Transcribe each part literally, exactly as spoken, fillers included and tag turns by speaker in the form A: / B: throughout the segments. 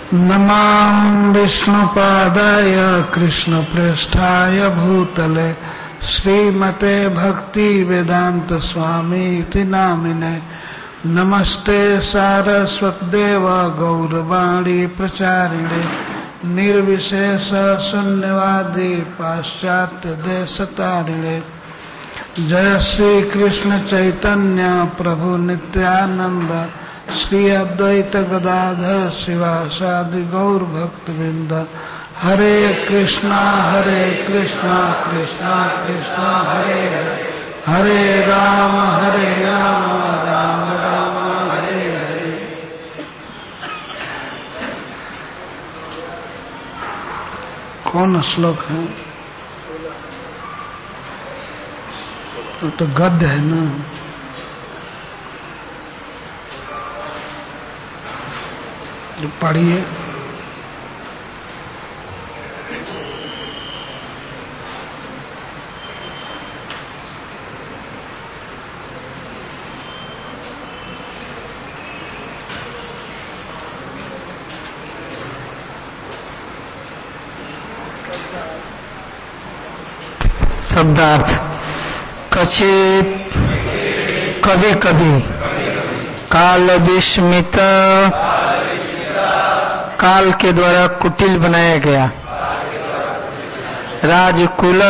A: नमां विष्णुपादाय कृष्णप्रेष्ठाय भूतले श्रीमते भक्तिवेदांत स्वामीति नामिने। नमस्ते सारस्वतदेव गौरवाणी प्रचारिणे निर्विशेष शून्यवादी पाश्चात्य देशतारिणे। जय श्री कृष्ण चैतन्य प्रभु नित्यानंद श्री अद्वैत गदाधर शिवासादि गौर भक्तवृंद। हरे कृष्णा हरे कृष्णा कृष्णा कृष्णा हरे हरे, हरे राम हरे राम राम राम हरे हरे। कौन श्लोक है? तो, तो गद्य है ना। जो पढ़िए।
B: शब्दार्थ। कचित कभी कभी काल विस्मित, काल के द्वारा कुटिल बनाया गया। राजकुल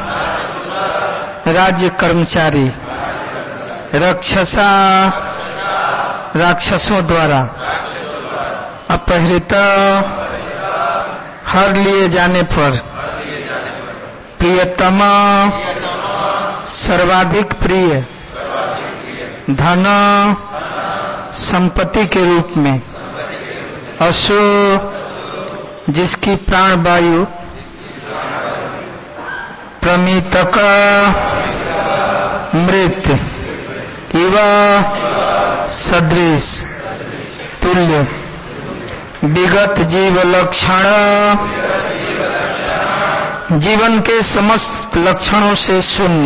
B: राज्य कर्मचारी, राक्षसा राक्षसों द्वारा, अपहृत हर लिए जाने पर, प्रियतम सर्वाधिक प्रिय, धन संपत्ति के रूप में, अशु जिसकी प्राण वायु, प्रमितक मृत, इव सदृश तुल्य, विगत जीव लक्षण जीवन के समस्त लक्षणों से शून्य,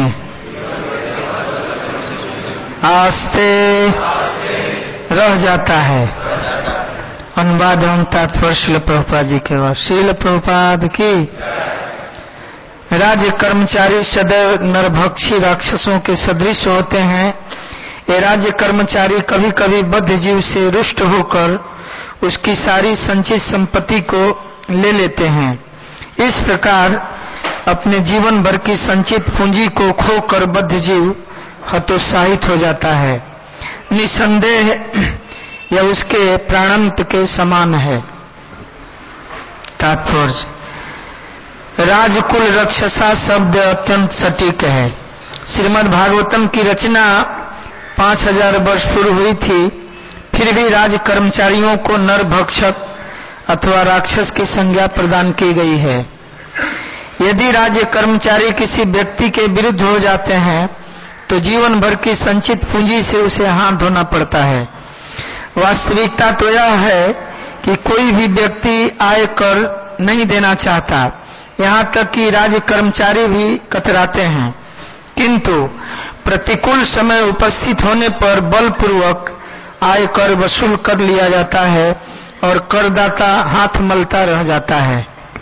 B: आस्ते रह जाता है। अनुवाद एवं तात्पर्य श्रील प्रभुपाद जी के बाद। श्रील प्रभुपाद की। राज्य कर्मचारी सदैव नरभक्षी राक्षसों के सदृश होते हैं। ये राज्य कर्मचारी कभी कभी बद्ध जीव से रुष्ट होकर उसकी सारी संचित संपत्ति को ले लेते हैं। इस प्रकार अपने जीवन भर की संचित पूंजी को खोकर बद्ध जीव हतोत्साहित हो जाता है। निसंदेह यह उसके प्राणांत के समान है। तात्पर्य। राजकुल राक्षसा शब्द अत्यंत सटीक है। श्रीमद् भागवतम की रचना पांच हजार वर्ष पूर्व हुई थी, फिर भी राज कर्मचारियों को नर भक्षक अथवा राक्षस की संज्ञा प्रदान की गई है। यदि राज्य कर्मचारी किसी व्यक्ति के विरुद्ध हो जाते हैं तो जीवन भर की संचित पूंजी से उसे हाथ धोना पड़ता है। वास्तविकता तो यह है कि कोई भी व्यक्ति आय कर नहीं देना चाहता, यहाँ तक कि राज्य कर्मचारी भी कतराते हैं, किंतु प्रतिकूल समय उपस्थित होने पर बलपूर्वक आय कर वसूल कर लिया जाता है और करदाता हाथ मलता रह जाता है।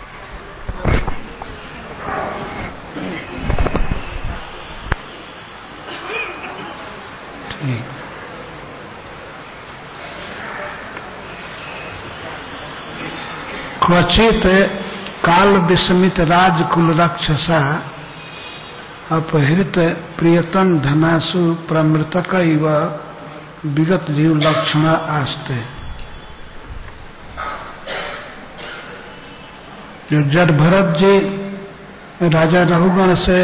A: क्वचित काल विस्मित राजकुल राक्षसा अपहृत प्रियतम धनासु प्रमृतक इव विगत जीव लक्षण आस्ते। जो जड़ भरत जी राजा रघुगण से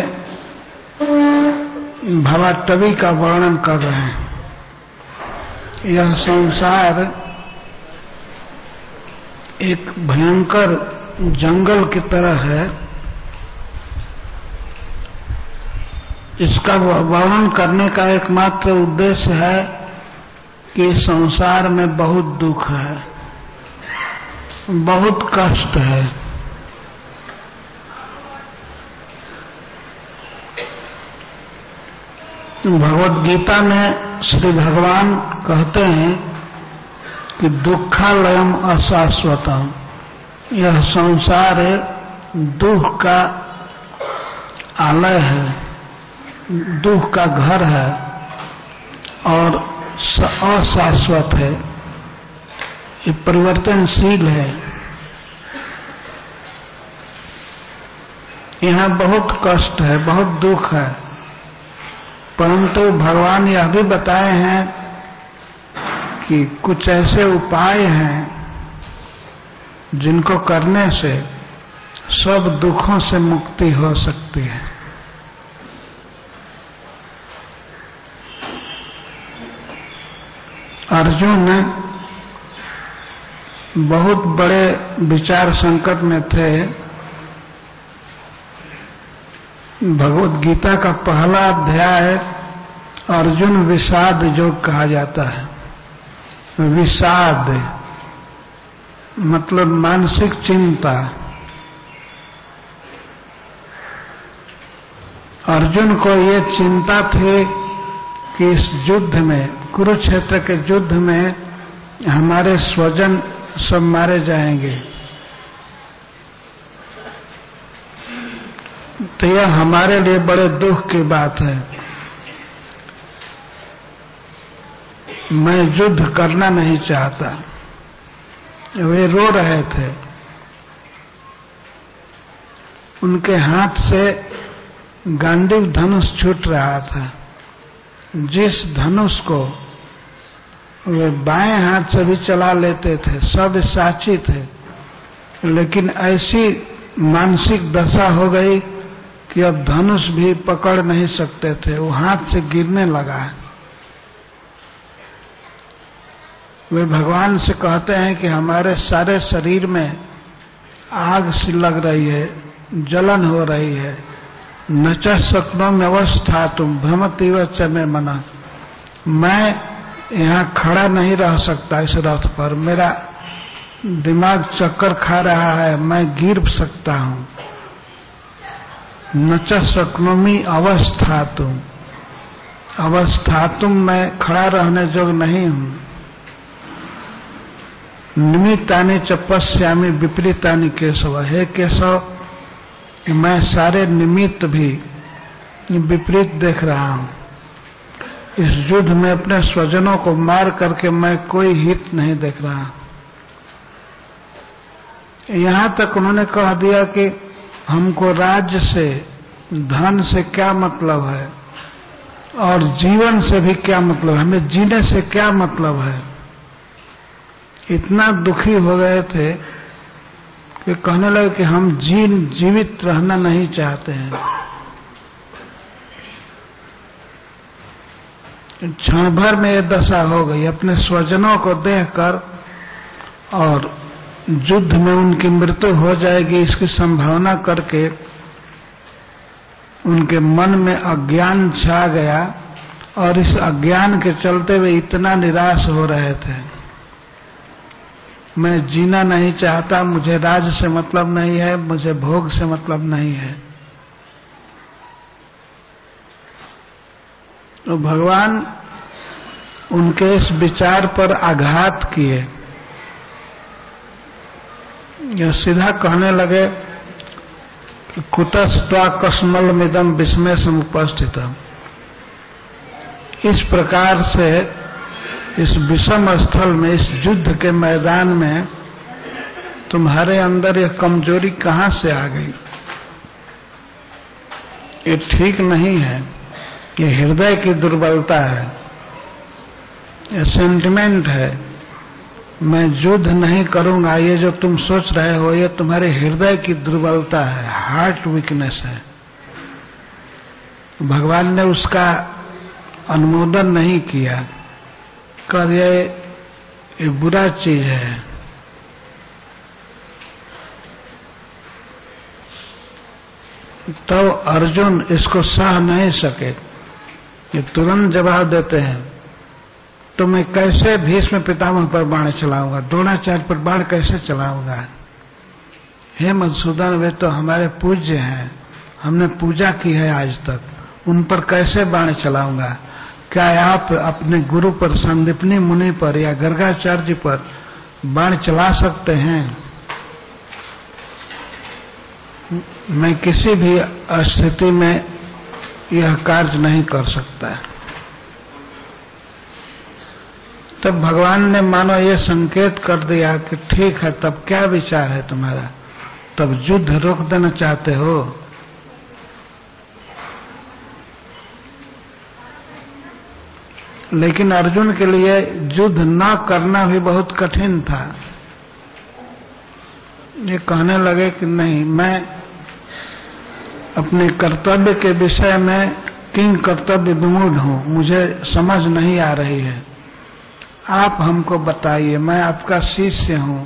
A: भवाटवी का वर्णन कर रहे हैं। यह संसार एक भयंकर जंगल की तरह है। इसका वर्णन करने का एकमात्र उद्देश्य है कि संसार में बहुत दुख है, बहुत कष्ट है। भगवत गीता में श्री भगवान कहते हैं कि दुखालयम अशाश्वतम, यह संसार दुख का आलय है, दुख का घर है और अशाश्वत है, ये परिवर्तनशील है। यहाँ बहुत कष्ट है, बहुत दुख है, परंतु भगवान यह भी बताए हैं कि कुछ ऐसे उपाय हैं जिनको करने से सब दुखों से मुक्ति हो सकती है। अर्जुन बहुत बड़े विचार संकट में थे। भगवत गीता का पहला अध्याय अर्जुन विषाद योग कहा जाता है। विषाद मतलब मानसिक चिंता। अर्जुन को ये चिंता थी कि इस युद्ध में, कुरुक्षेत्र के युद्ध में हमारे स्वजन सब मारे जाएंगे, तो यह हमारे लिए बड़े दुख की बात है। मैं युद्ध करना नहीं चाहता। वे रो रहे थे। उनके हाथ से गांडीव धनुष छूट रहा था। जिस धनुष को वे बाएं हाथ से भी चला लेते थे, सब साक्षी थे, लेकिन ऐसी मानसिक दशा हो गई कि अब धनुष भी पकड़ नहीं सकते थे, वो हाथ से गिरने लगा। वे भगवान से कहते हैं कि हमारे सारे शरीर में आग सी लग रही है, जलन हो रही है। न च शक्नोमि अवस्थातुं भ्रमतीव च मे मनः, मैं यहाँ खड़ा नहीं रह सकता इस रथ पर, मेरा दिमाग चक्कर खा रहा है, मैं गिर सकता हूँ। न च शक्नोमि अवस्थातुं, अवस्थातुं मैं खड़ा रहने जोग नहीं हूँ। निमित्तानि च पश्यामि विपरीतानि केशव, हे केशव मैं सारे निमित्त भी विपरीत देख रहा हूं। इस युद्ध में अपने स्वजनों को मार करके मैं कोई हित नहीं देख रहा। यहां तक उन्होंने कह दिया कि हमको राज्य से, धन से क्या मतलब है और जीवन से भी क्या मतलब है, हमें जीने से क्या मतलब है। इतना दुखी हो गए थे कि कहने लगे कि हम जीन जीवित रहना नहीं चाहते हैं। क्षण भर में ये दशा हो गई अपने स्वजनों को देखकर, और युद्ध में उनकी मृत्यु हो जाएगी इसकी संभावना करके उनके मन में अज्ञान छा गया, और इस अज्ञान के चलते वे इतना निराश हो रहे थे। मैं जीना नहीं चाहता, मुझे राज से मतलब नहीं है, मुझे भोग से मतलब नहीं है। तो भगवान उनके इस विचार पर आघात किए। यह सीधा कहने लगे कि कुतस्त्वा कस्मलमिदं विस्मय समुपस्थितम्। इस प्रकार से इस विषम स्थल में, इस युद्ध के मैदान में तुम्हारे अंदर यह कमजोरी कहां से आ गई। ये ठीक नहीं है, ये हृदय की दुर्बलता है, ये सेंटिमेंट है। मैं युद्ध नहीं करूंगा, ये जो तुम सोच रहे हो ये तुम्हारे हृदय की दुर्बलता है, हार्ट वीकनेस है। भगवान ने उसका अनुमोदन नहीं किया, कह दिया ये बुरा चीज है। तो अर्जुन इसको सह नहीं सके, ये तुरंत जवाब देते हैं तो मैं कैसे भीष्म पितामह पर बाण चलाऊंगा, द्रोणाचार्य पर बाण कैसे चलाऊंगा। हे मधुसूदन वे तो हमारे पूज्य हैं, हमने पूजा की है आज तक, उन पर कैसे बाण चलाऊंगा। क्या आप अपने गुरु पर, संदीपनी मुनि पर या गर्गाचार्य पर बाण चला सकते हैं? मैं किसी भी स्थिति में यह कार्य नहीं कर सकता। तब भगवान ने मानो ये संकेत कर दिया कि ठीक है, तब क्या विचार है तुम्हारा? तब युद्ध रोक देना चाहते हो? लेकिन अर्जुन के लिए युद्ध न करना भी बहुत कठिन था। ये कहने लगे कि नहीं, मैं अपने कर्तव्य के विषय में किंग कर्तव्य विमूढ़ हूं, मुझे समझ नहीं आ रही है, आप हमको बताइए, मैं आपका शिष्य हूं,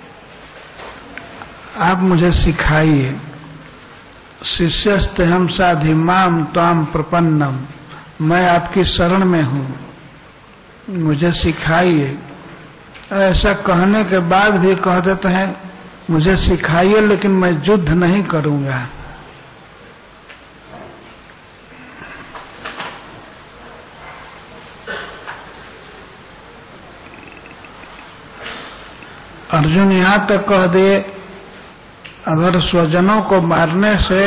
A: आप मुझे सिखाइए। शिष्यस्तेहं साधि माम त्वाम प्रपन्नम, मैं आपकी शरण में हूं, मुझे सिखाइए। ऐसा कहने के बाद भी कह देते हैं मुझे सिखाइए, लेकिन मैं युद्ध नहीं करूंगा। अर्जुन यहां तक कह दिए, अगर स्वजनों को मारने से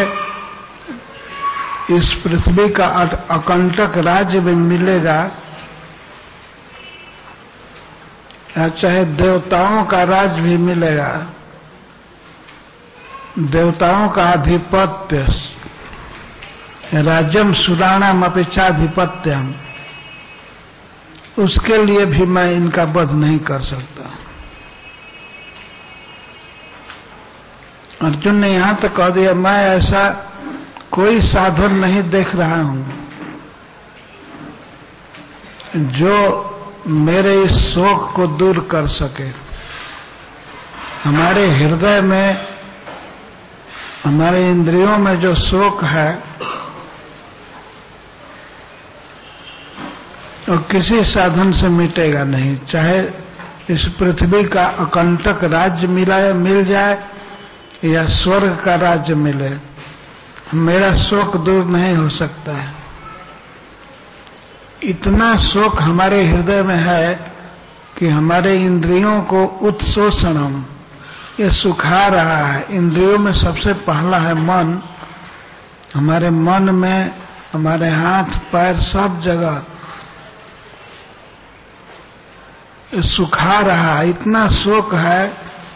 A: इस पृथ्वी का अकंटक राज्य भी मिलेगा, या चाहे देवताओं का राज भी मिलेगा, देवताओं का आधिपत्य, राज्यम सुराणाम अपेक्षाधिपत्यम, उसके लिए भी मैं इनका वध नहीं कर सकता। अर्जुन ने यहां तक कह दिया, मैं ऐसा कोई साधन नहीं देख रहा हूं जो मेरे इस शोक को दूर कर सके। हमारे हृदय में, हमारे इंद्रियों में जो शोक है वो किसी साधन से मिटेगा नहीं, चाहे इस पृथ्वी का अकंटक राज्य मिला मिल जाए या स्वर्ग का राज्य मिले, मेरा शोक दूर नहीं हो सकता है। इतना शोक हमारे हृदय में है कि हमारे इंद्रियों को उत्शोषणम, ये सुखा रहा है। इंद्रियों में सबसे पहला है मन, हमारे मन में, हमारे हाथ पैर सब जगह सुखा रहा है। इतना शोक है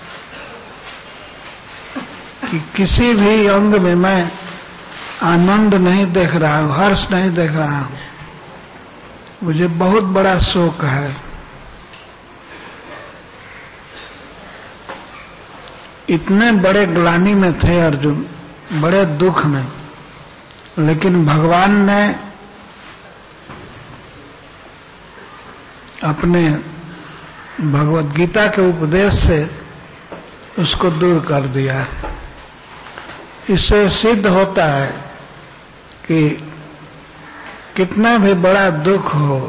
A: कि किसी भी अंग में मैं आनंद नहीं देख रहा हूं, हर्ष नहीं देख रहा हूं, मुझे बहुत बड़ा शोक है। इतने बड़े ग्लानि में थे अर्जुन, बड़े दुख में, लेकिन भगवान ने अपने भगवत गीता के उपदेश से उसको दूर कर दिया। इससे सिद्ध होता है कि कितना भी बड़ा दुख हो,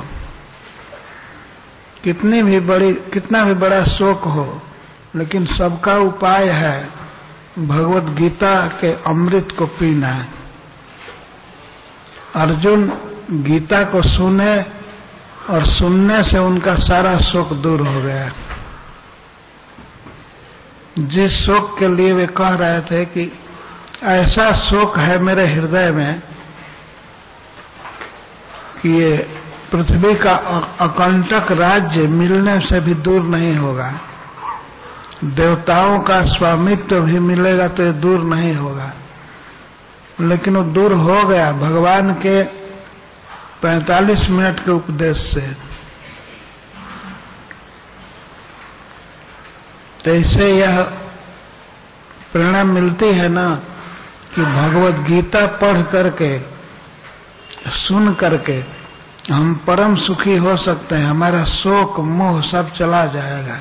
A: कितनी भी बड़ी कितना भी बड़ा शोक हो, लेकिन सबका उपाय है भगवत गीता के अमृत को पीना। अर्जुन गीता को सुने और सुनने से उनका सारा शोक दूर हो गया। जिस शोक के लिए वे कह रहे थे कि ऐसा शोक है मेरे हृदय में कि ये पृथ्वी का अकंटक राज्य मिलने से भी दूर नहीं होगा, देवताओं का स्वामित्व भी मिलेगा तो ये दूर नहीं होगा, लेकिन वो दूर हो गया भगवान के पैंतालीस मिनट के उपदेश से। तो इससे यह प्रेरणा मिलती है ना कि भगवत गीता पढ़ करके, सुन करके हम परम सुखी हो सकते हैं, हमारा शोक मोह सब चला जाएगा।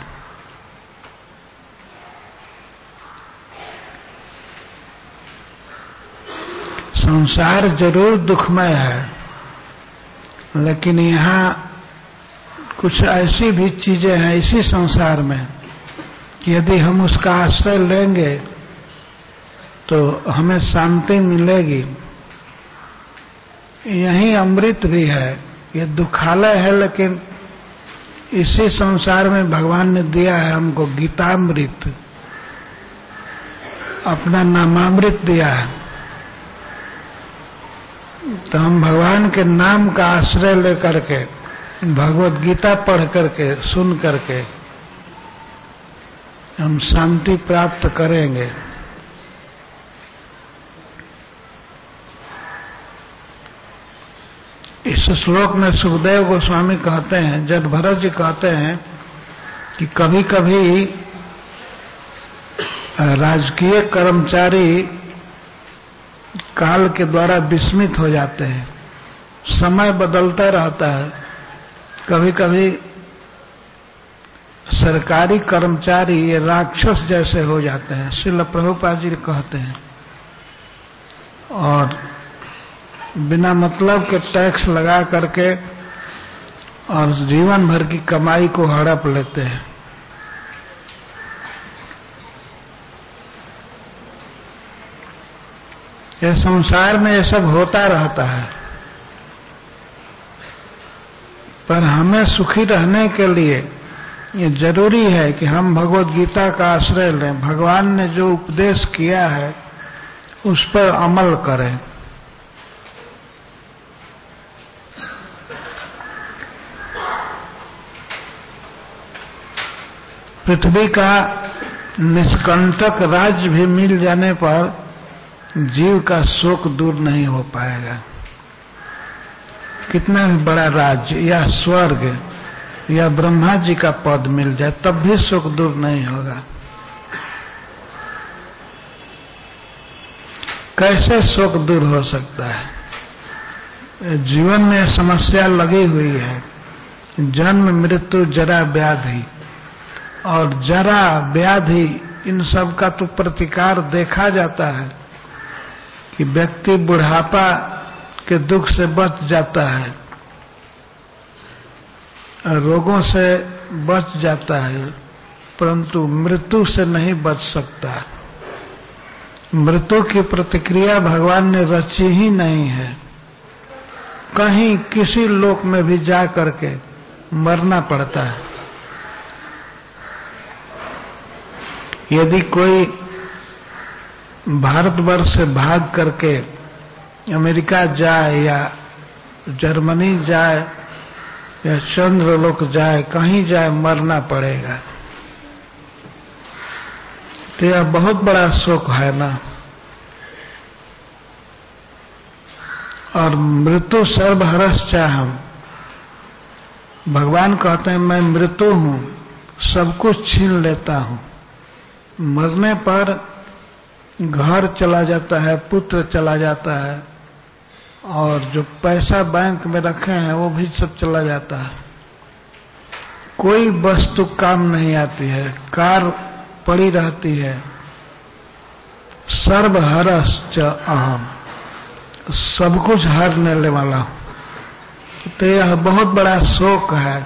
A: संसार जरूर दुखमय है, लेकिन यहाँ कुछ ऐसी भी चीजें हैं इसी संसार में कि यदि हम उसका आश्रय लेंगे तो हमें शांति मिलेगी। यही अमृत भी है, ये दुखालय है, लेकिन इसी संसार में भगवान ने दिया है हमको गीतामृत, अपना नामामृत दिया है। तो हम भगवान के नाम का आश्रय लेकर के, भगवत गीता पढ़ करके, सुन करके हम शांति प्राप्त करेंगे। इस श्लोक में सुखदेव गोस्वामी कहते हैं, जब भरत जी कहते हैं कि कभी कभी राजकीय कर्मचारी काल के द्वारा विस्मित हो जाते हैं, समय बदलता रहता है, कभी कभी सरकारी कर्मचारी ये राक्षस जैसे हो जाते हैं, श्रील प्रभुपाद जी कहते हैं, और बिना मतलब के टैक्स लगा करके और जीवन भर की कमाई को हड़प लेते हैं। ये संसार में ये सब होता रहता है, पर हमें सुखी रहने के लिए ये जरूरी है कि हम भगवत गीता का आश्रय लें, भगवान ने जो उपदेश किया है उस पर अमल करें। पृथ्वी का निष्कंटक राज्य भी मिल जाने पर जीव का शोक दूर नहीं हो पाएगा। कितना भी बड़ा राज्य या स्वर्ग या ब्रह्मा जी का पद मिल जाए तब भी शोक दूर नहीं होगा। कैसे शोक दूर हो सकता है? जीवन में समस्या लगी हुई है, जन्म मृत्यु जरा व्याधि, और जरा व्याधि इन सब का तो प्रतिकार देखा जाता है कि व्यक्ति बुढ़ापा के दुख से बच जाता है, रोगों से बच जाता है, परंतु मृत्यु से नहीं बच सकता। मृत्यु की प्रतिक्रिया भगवान ने रची ही नहीं है। कहीं किसी लोक में भी जा करके मरना पड़ता है। यदि कोई भारतवर्ष से भाग करके अमेरिका जाए या जर्मनी जाए या चंद्रलोक जाए, कहीं जाए मरना पड़ेगा। तो यह बहुत बड़ा शोक है ना। और मृत्यु सर्वहरश्चाहम्, भगवान कहते हैं मैं मृत्यु हूं, सब कुछ छीन लेता हूं। मरने पर घर चला जाता है, पुत्र चला जाता है, और जो पैसा बैंक में रखे हैं वो भी सब चला जाता है। कोई वस्तु काम नहीं आती है, कार पड़ी रहती है। सर्वहरश्च अहम्, सब कुछ हरने वाला हूं। तो यह बहुत बड़ा शोक है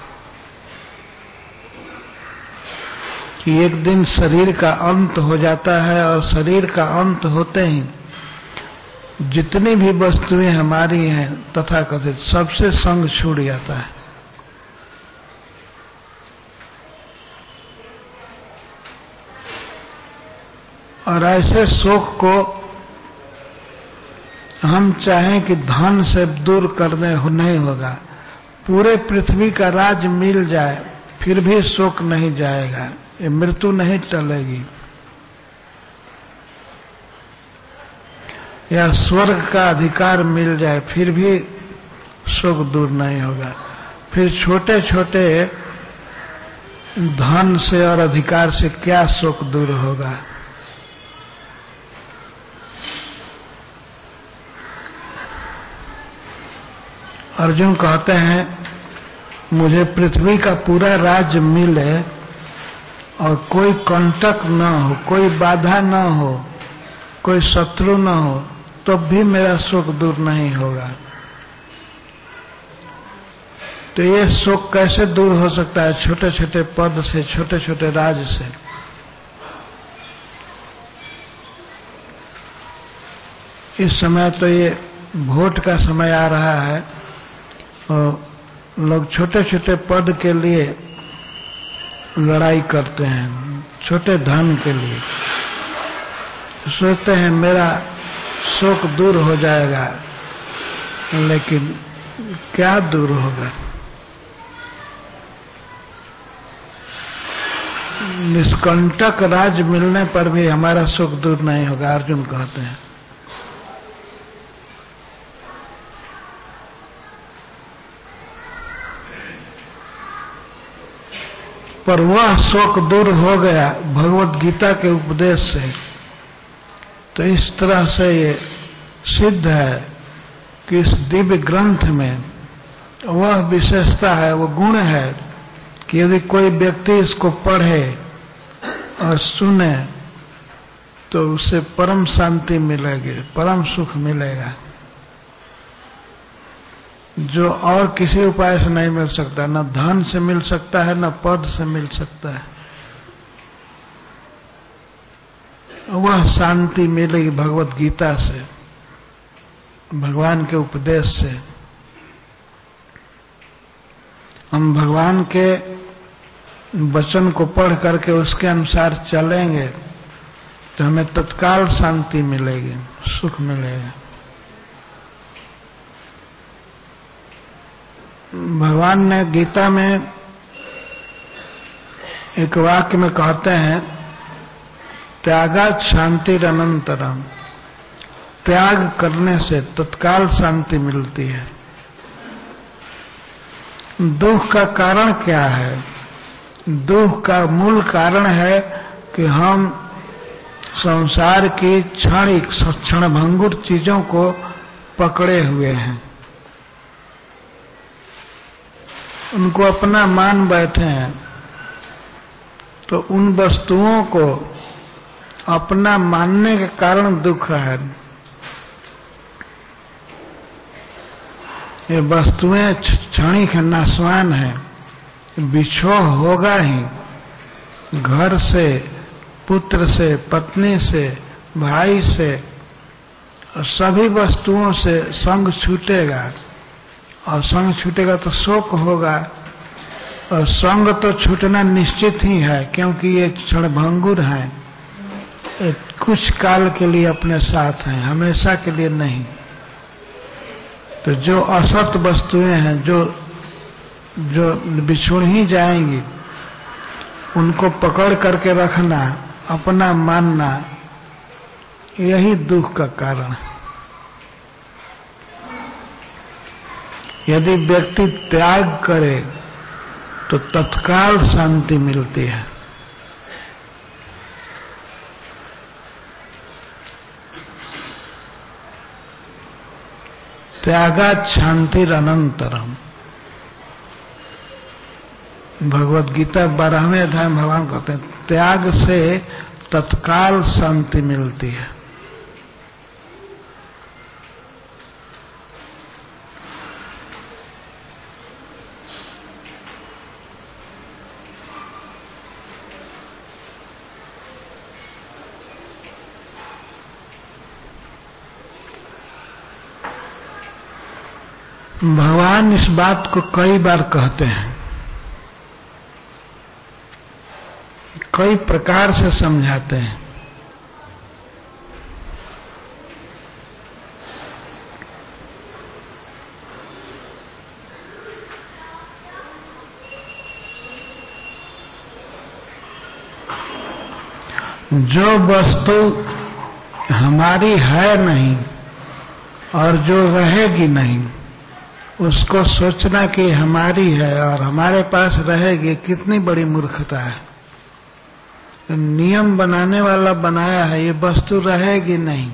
A: कि एक दिन शरीर का अंत हो जाता है, और शरीर का अंत होते ही जितनी भी वस्तुएं हमारी हैं तथाकथित सबसे संग छूट जाता है। और ऐसे शोक को हम चाहें कि धन से दूर करने नहीं होगा। पूरे पृथ्वी का राज मिल जाए फिर भी शोक नहीं जाएगा, ये मृत्यु नहीं टलेगी। या स्वर्ग का अधिकार मिल जाए फिर भी शोक दूर नहीं होगा। फिर छोटे छोटे धन से और अधिकार से क्या शोक दूर होगा। अर्जुन कहते हैं मुझे पृथ्वी का पूरा राज्य मिले और कोई कंटक न हो, कोई बाधा न हो, कोई शत्रु न हो, तो भी मेरा शोक दूर नहीं होगा। तो ये शोक कैसे दूर हो सकता है? छोटे छोटे पद से, छोटे छोटे राज से। इस समय तो ये वोट का समय आ रहा है, और लोग छोटे छोटे पद के लिए लड़ाई करते हैं, छोटे धन के लिए सोचते हैं मेरा शोक दूर हो जाएगा, लेकिन क्या दूर होगा? निष्कंटक राज मिलने पर भी हमारा सुख दूर नहीं होगा, अर्जुन कहते हैं। पर वह शोक दूर हो गया भगवत गीता के उपदेश से। तो इस तरह से ये सिद्ध है कि इस दिव्य ग्रंथ में वह विशेषता है, वो गुण है कि यदि कोई व्यक्ति इसको पढ़े और सुने तो उसे परम शांति मिलेगी, परम सुख मिलेगा, जो और किसी उपाय से नहीं मिल सकता। न धन से मिल सकता है, न पद से मिल सकता है। वह शांति मिलेगी भगवत गीता से, भगवान के उपदेश से। हम भगवान के वचन को पढ़ करके उसके अनुसार चलेंगे तो हमें तत्काल शांति मिलेगी, सुख मिलेगा। भगवान ने गीता में एक वाक्य में कहते हैं, त्यागात् शांतिरनंतरम, त्याग करने से तत्काल शांति मिलती है। दुख का कारण क्या है? दुख का मूल कारण है कि हम संसार की क्षणिक क्षणभंगुर चीजों को पकड़े हुए हैं, उनको अपना मान बैठे हैं। तो उन वस्तुओं को अपना मानने के कारण दुख है। ये वस्तुएं क्षणिक है, नाशवान है, बिछोह होगा ही। घर से, पुत्र से, पत्नी से, भाई से, सभी वस्तुओं से संग छूटेगा, और संग छूटेगा तो शोक होगा। और संग तो छूटना निश्चित ही है, क्योंकि ये क्षणभंगुर है, कुछ काल के लिए अपने साथ हैं, हमेशा के लिए नहीं। तो जो असत वस्तुएं हैं, जो जो बिछुड़ ही जाएंगी, उनको पकड़ करके रखना, अपना मानना, यही दुख का कारण है। यदि व्यक्ति त्याग करे तो तत्काल शांति मिलती है। त्यागात् शांतिरनंतरम, भगवत गीता बारहवें अध्याय में भगवान कहते हैं, त्याग से तत्काल शांति मिलती है। भगवान इस बात को कई बार कहते हैं, कई प्रकार से समझाते हैं। जो वस्तु हमारी है नहीं और जो रहेगी नहीं, उसको सोचना कि हमारी है और हमारे पास रहेगी, कितनी बड़ी मूर्खता है। नियम बनाने वाला बनाया है, ये वस्तु रहेगी नहीं।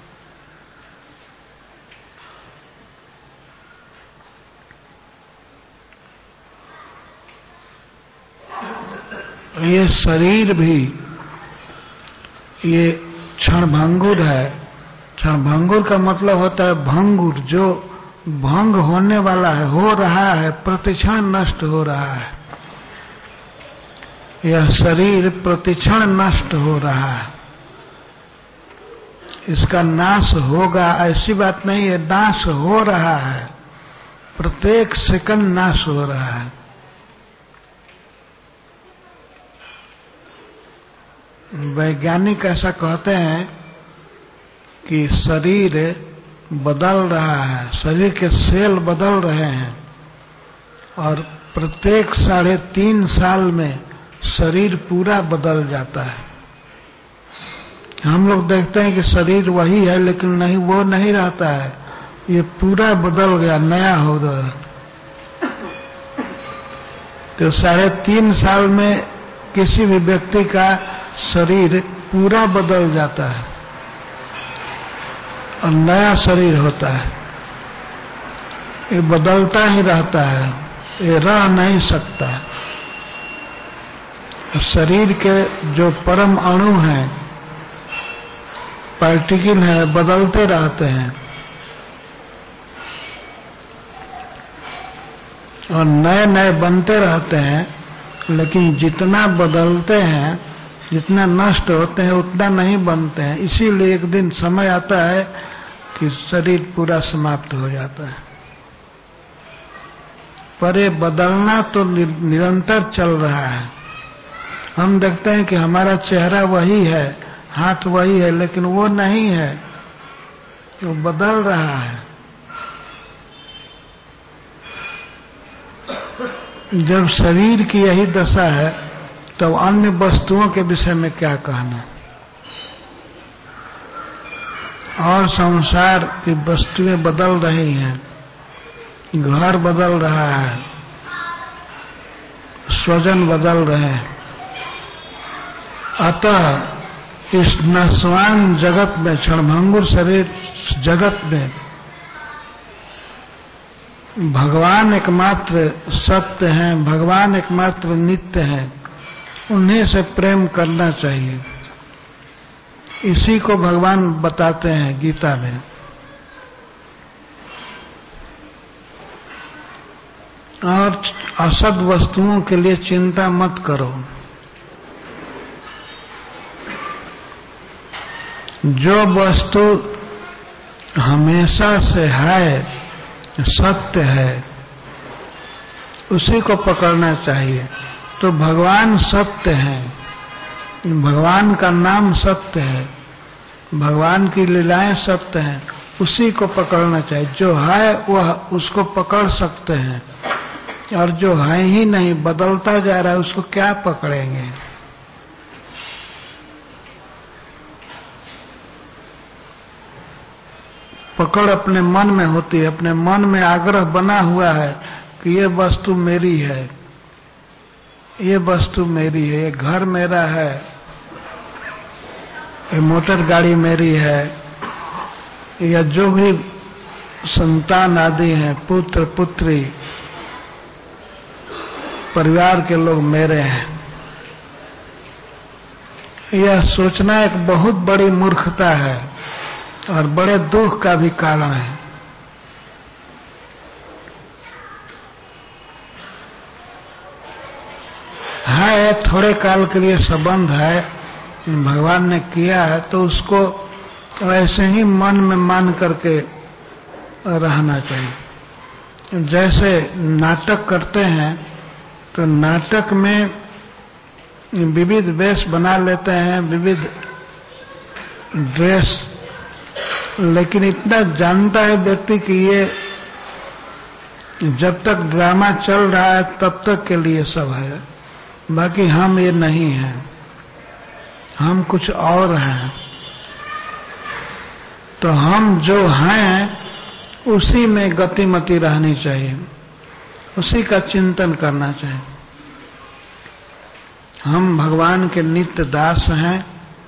A: ये शरीर भी ये क्षणभंगुर है। क्षणभंगुर का मतलब होता है भंगुर, जो भंग होने वाला है, हो रहा है, प्रतिक्षण नष्ट हो रहा है। यह शरीर प्रतिक्षण नष्ट हो रहा है, इसका नाश होगा ऐसी बात नहीं है, नाश हो रहा है। प्रत्येक सेकंड नाश हो रहा है। वैज्ञानिक ऐसा कहते हैं कि शरीर बदल रहा है, शरीर के सेल बदल रहे हैं और प्रत्येक साढ़े तीन साल में शरीर पूरा बदल जाता है। हम लोग देखते हैं कि शरीर वही है, लेकिन नहीं, वो नहीं रहता है, ये पूरा बदल गया, नया हो गया। तो साढ़े तीन साल में किसी भी व्यक्ति का शरीर पूरा बदल जाता है और नया शरीर होता है। ये बदलता ही रहता है, ये रह नहीं सकता। शरीर के जो परम अणु हैं, पार्टिकल हैं, बदलते रहते हैं और नए नए बनते रहते हैं, लेकिन जितना बदलते हैं, जितना नष्ट होते हैं, उतना नहीं बनते हैं। इसीलिए एक दिन समय आता है कि शरीर पूरा समाप्त हो जाता है। पर ये बदलना तो निरंतर चल रहा है। हम देखते हैं कि हमारा चेहरा वही है, हाथ वही है, लेकिन वो नहीं है, वो बदल रहा है। जब शरीर की यही दशा है, तब तो अन्य वस्तुओं के विषय में क्या कहना। और संसार की वस्तुएं बदल रही हैं, घर बदल रहा है, स्वजन बदल रहे हैं। अतः इस नश्वान जगत में, क्षणभंगुर शरीर जगत में भगवान एकमात्र सत्य हैं, भगवान एकमात्र नित्य हैं। उन्हीं से प्रेम करना चाहिए। इसी को भगवान बताते हैं गीता में। और असद वस्तुओं के लिए चिंता मत करो। जो वस्तु हमेशा से है, सत्य है, उसी को पकड़ना चाहिए। तो भगवान सत्य है, भगवान का नाम सत्य है, भगवान की लीलाएं सत्य हैं, उसी को पकड़ना चाहिए। जो है वह उसको पकड़ सकते हैं, और जो है ही नहीं, बदलता जा रहा है, उसको क्या पकड़ेंगे। पकड़ अपने मन में होती है। अपने मन में आग्रह बना हुआ है कि ये वस्तु मेरी है, ये वस्तु मेरी है, ये घर मेरा है, ये मोटर गाड़ी मेरी है, या जो भी संतान आदि हैं, पुत्र पुत्री, परिवार के लोग मेरे हैं। यह सोचना एक बहुत बड़ी मूर्खता है और बड़े दुख का भी कारण है। है थोड़े काल के लिए संबंध है, भगवान ने किया है, तो उसको ऐसे ही मन में मान करके रहना चाहिए। जैसे नाटक करते हैं, तो नाटक में विविध वेश बना लेते हैं, विविध ड्रेस, लेकिन इतना जानता है व्यक्ति कि ये जब तक ड्रामा चल रहा है तब तक के लिए सब है, बाकी हम ये नहीं हैं, हम कुछ और हैं। तो हम जो हैं उसी में गतिमति रहनी चाहिए, उसी का चिंतन करना चाहिए। हम भगवान के नित्य दास हैं।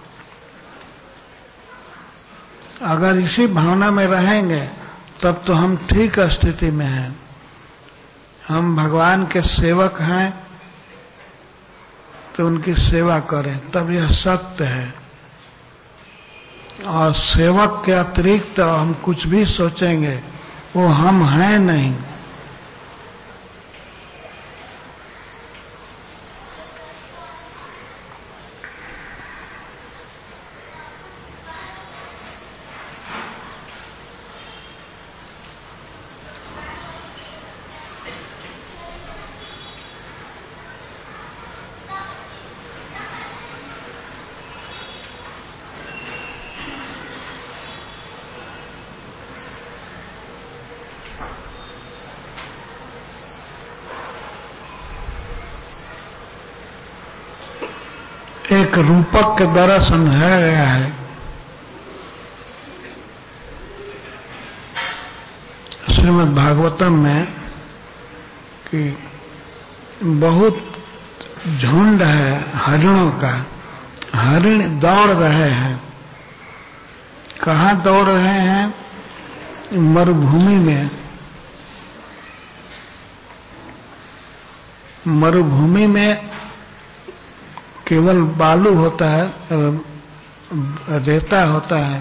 A: अगर इसी भावना में रहेंगे तब तो हम ठीक स्थिति में हैं। हम भगवान के सेवक हैं, तो उनकी सेवा करें, तब यह सत्य है। और सेवक के अतिरिक्त हम कुछ भी सोचेंगे, वो हम हैं नहीं। एक रूपक के द्वारा समझाया गया है। श्रीमद् भागवतम में कि बहुत झुंड है हरिणों का, हरिण दौड़ रहे हैं। कहाँ दौड़ रहे हैं? मरुभूमि में। मरुभूमि में केवल बालू होता है, रेता होता है।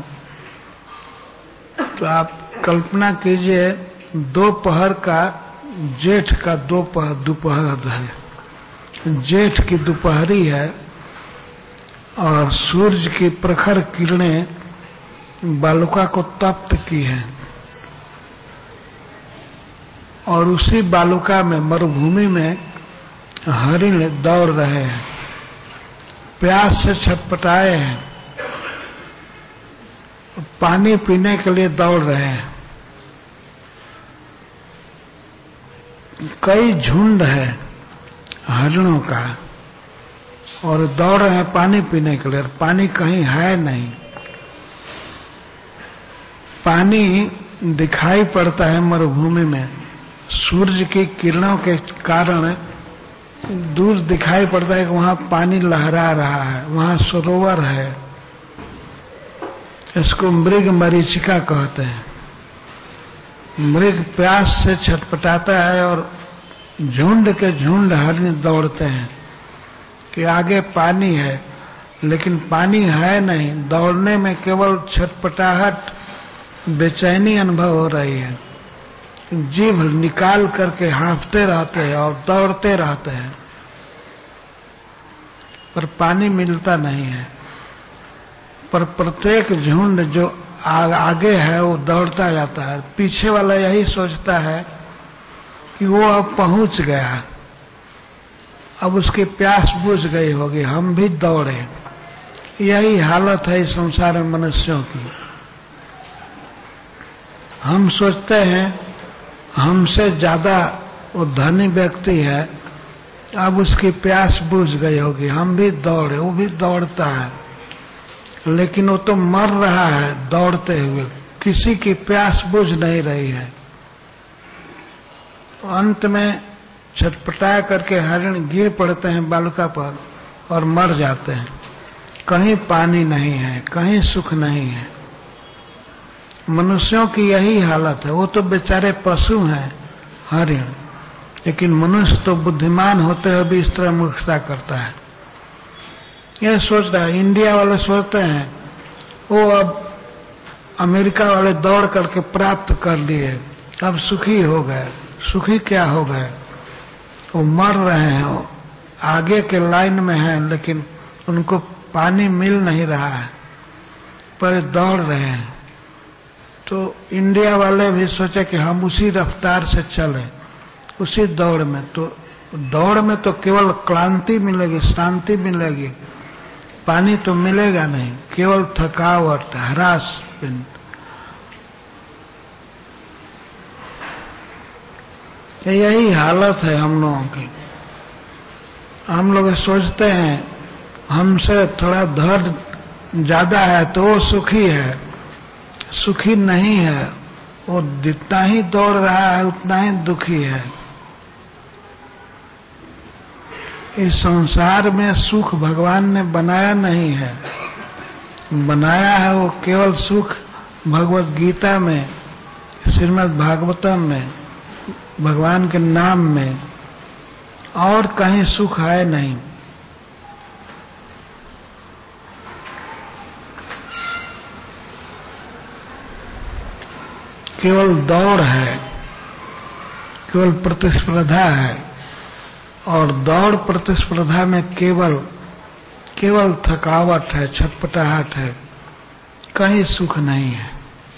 A: तो आप कल्पना कीजिए दोपहर का, जेठ का दोपहर दोपहर है, जेठ की दोपहरी है और सूरज की प्रखर किरणें बालुका को तप्त की है और उसी बालुका में, मरुभूमि में हरिण दौड़ रहे हैं, प्यास से छटपटाए हैं, पानी पीने के लिए दौड़ रहे हैं। कई झुंड है हरिणों का और दौड़ रहे हैं पानी पीने के लिए, पानी कहीं है नहीं। पानी दिखाई पड़ता है मरुभूमि में, सूरज की किरणों के कारण दूर दिखाई पड़ता है कि वहां पानी लहरा रहा है, वहां सरोवर है। इसको मृग मरीचिका कहते हैं। मृग प्यास से छटपटाता है और झुंड के झुंड हरिण दौड़ते हैं कि आगे पानी है, लेकिन पानी है नहीं। दौड़ने में केवल छटपटाहट, बेचैनी अनुभव हो रही है। जीभ निकाल करके हाँफते रहते हैं और दौड़ते रहते हैं, पर पानी मिलता नहीं है। पर प्रत्येक झुंड जो आगे है वो दौड़ता जाता है। पीछे वाला यही सोचता है कि वो अब पहुंच गया, अब उसकी प्यास बुझ गई होगी, हम भी दौड़े। यही हालत है इस संसार में मनुष्यों की। हम सोचते हैं हमसे ज्यादा वो धनी व्यक्ति है, अब उसकी प्यास बुझ गई होगी, हम भी दौड़े। वो भी दौड़ता है, लेकिन वो तो मर रहा है दौड़ते हुए, किसी की प्यास बुझ नहीं रही है। अंत में छटपटा करके हरिण गिर पड़ते हैं बालुका पर और मर जाते हैं। कहीं पानी नहीं है, कहीं सुख नहीं है। मनुष्यों की यही हालत है। वो तो बेचारे पशु हैं हरिण, लेकिन मनुष्य तो बुद्धिमान होते हुए भी इस तरह मूर्खता करता है। यह सोच रहा है, इंडिया वाले सोचते हैं वो अब अमेरिका वाले दौड़ करके प्राप्त कर लिए, अब सुखी हो गए। सुखी क्या हो गए? वो मर रहे हैं, वो आगे के लाइन में हैं, लेकिन उनको पानी मिल नहीं रहा है, पर दौड़ रहे हैं। तो इंडिया वाले भी सोचे कि हम उसी रफ्तार से चले, उसी दौड़ में। तो दौड़ में तो केवल क्लांति मिलेगी, शांति मिलेगी, पानी तो मिलेगा नहीं, केवल थकावट, हरास। यही हालत है हम लोगों की। हम लोग सोचते हैं हमसे थोड़ा धड़ ज्यादा है तो वो सुखी है, सुखी नहीं है। वो जितना ही दौड़ रहा है उतना ही दुखी है। इस संसार में सुख भगवान ने बनाया नहीं है, बनाया है वो केवल सुख भगवत गीता में, श्रीमद् भागवतम में, भगवान के नाम में, और कहीं सुख है नहीं। केवल दौड़ है, केवल प्रतिस्पर्धा है, और दौड़ प्रतिस्पर्धा में केवल केवल थकावट है, छटपटाहट है, कहीं सुख नहीं है।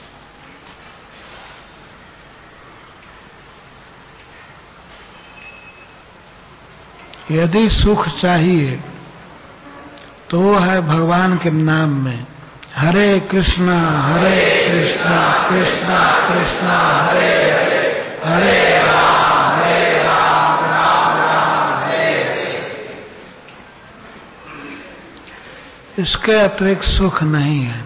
A: यदि सुख चाहिए तो वो है भगवान के नाम में। हरे कृष्णा हरे कृष्णा कृष्णा कृष्णा हरे हरे, हरे राम हरे राम राम राम हरे हरे। इसके अतिरिक्त सुख नहीं है।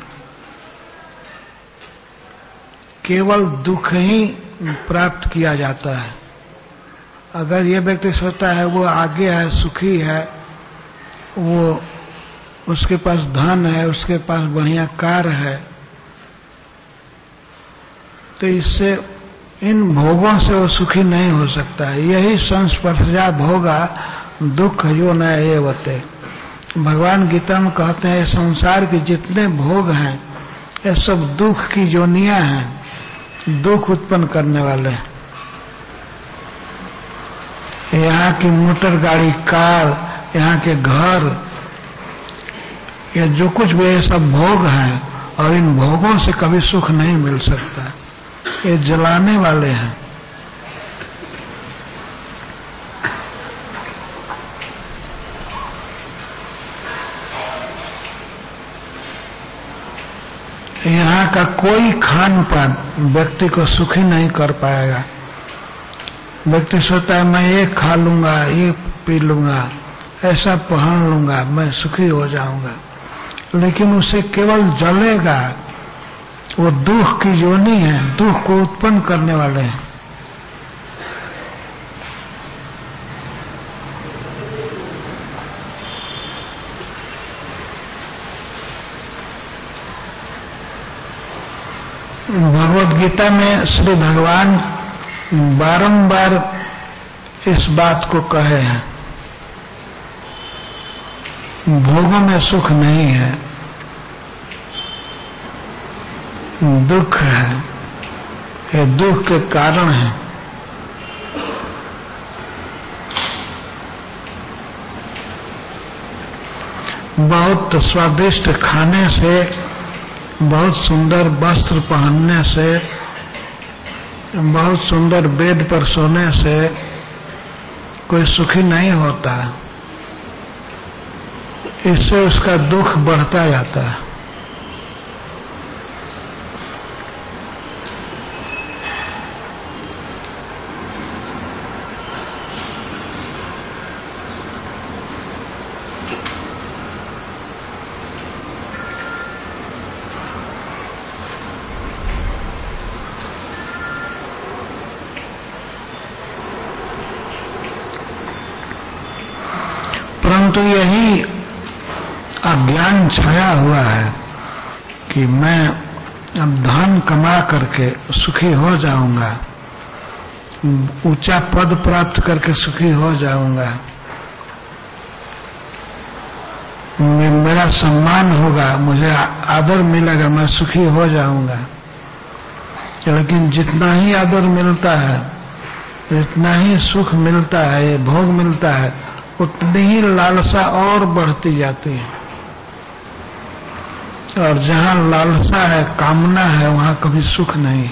A: केवल दुख ही प्राप्त किया जाता है। अगर ये व्यक्ति सोचता है वो आगे है, सुखी है, वो उसके पास धन है, उसके पास बढ़िया कार है, तो इससे इन भोगों से वो सुखी नहीं हो सकता है। यही संस्पर्शा भोगा दुख जो न एवते। भगवान गीता में कहते हैं संसार के जितने भोग हैं ये सब दुख की जोनियां हैं, दुख उत्पन्न करने वाले। यहाँ की मोटर गाड़ी, कार, यहाँ के घर, या जो कुछ भी ये सब भोग हैं, और इन भोगों से कभी सुख नहीं मिल सकता। ये जलाने वाले हैं। यहाँ का कोई खान पान व्यक्ति को सुखी नहीं कर पाएगा। व्यक्ति सोचता है मैं ये खा लूंगा, ये पी लूंगा, ऐसा पहन लूंगा, मैं सुखी हो जाऊंगा, लेकिन उसे केवल जलेगा। वो दुख की योनि है, दुख को उत्पन्न करने वाले हैं। भगवद गीता में श्री भगवान बारंबार इस बात को कहे हैं, भोगों में सुख नहीं है, दुख है, ये दुख के कारण है। बहुत स्वादिष्ट खाने से, बहुत सुंदर वस्त्र पहनने से, बहुत सुंदर बेड पर सोने से कोई सुखी नहीं होता। इससे उसका दुख बढ़ता जाता है। परंतु यही अज्ञान छाया हुआ है कि मैं अब धन कमा करके सुखी हो जाऊंगा, ऊंचा पद प्राप्त करके सुखी हो जाऊंगा, मेरा सम्मान होगा, मुझे आदर मिलेगा, मैं सुखी हो जाऊंगा। लेकिन जितना ही आदर मिलता है, जितना ही सुख मिलता है, ये भोग मिलता है, उतनी ही लालसा और बढ़ती जाती है। और जहां लालसा है, कामना है, वहां कभी सुख नहीं।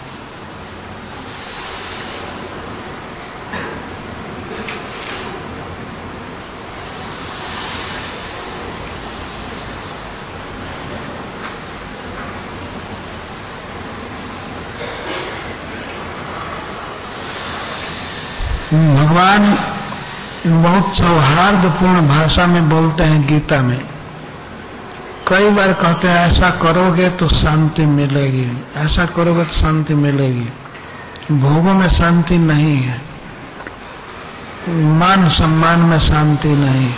A: भगवान बहुत सौहार्दपूर्ण भाषा में बोलते हैं गीता में। कई बार कहते हैं ऐसा करोगे तो शांति मिलेगी, ऐसा करोगे तो शांति मिलेगी। भोगों में शांति नहीं है, मान सम्मान में शांति नहीं,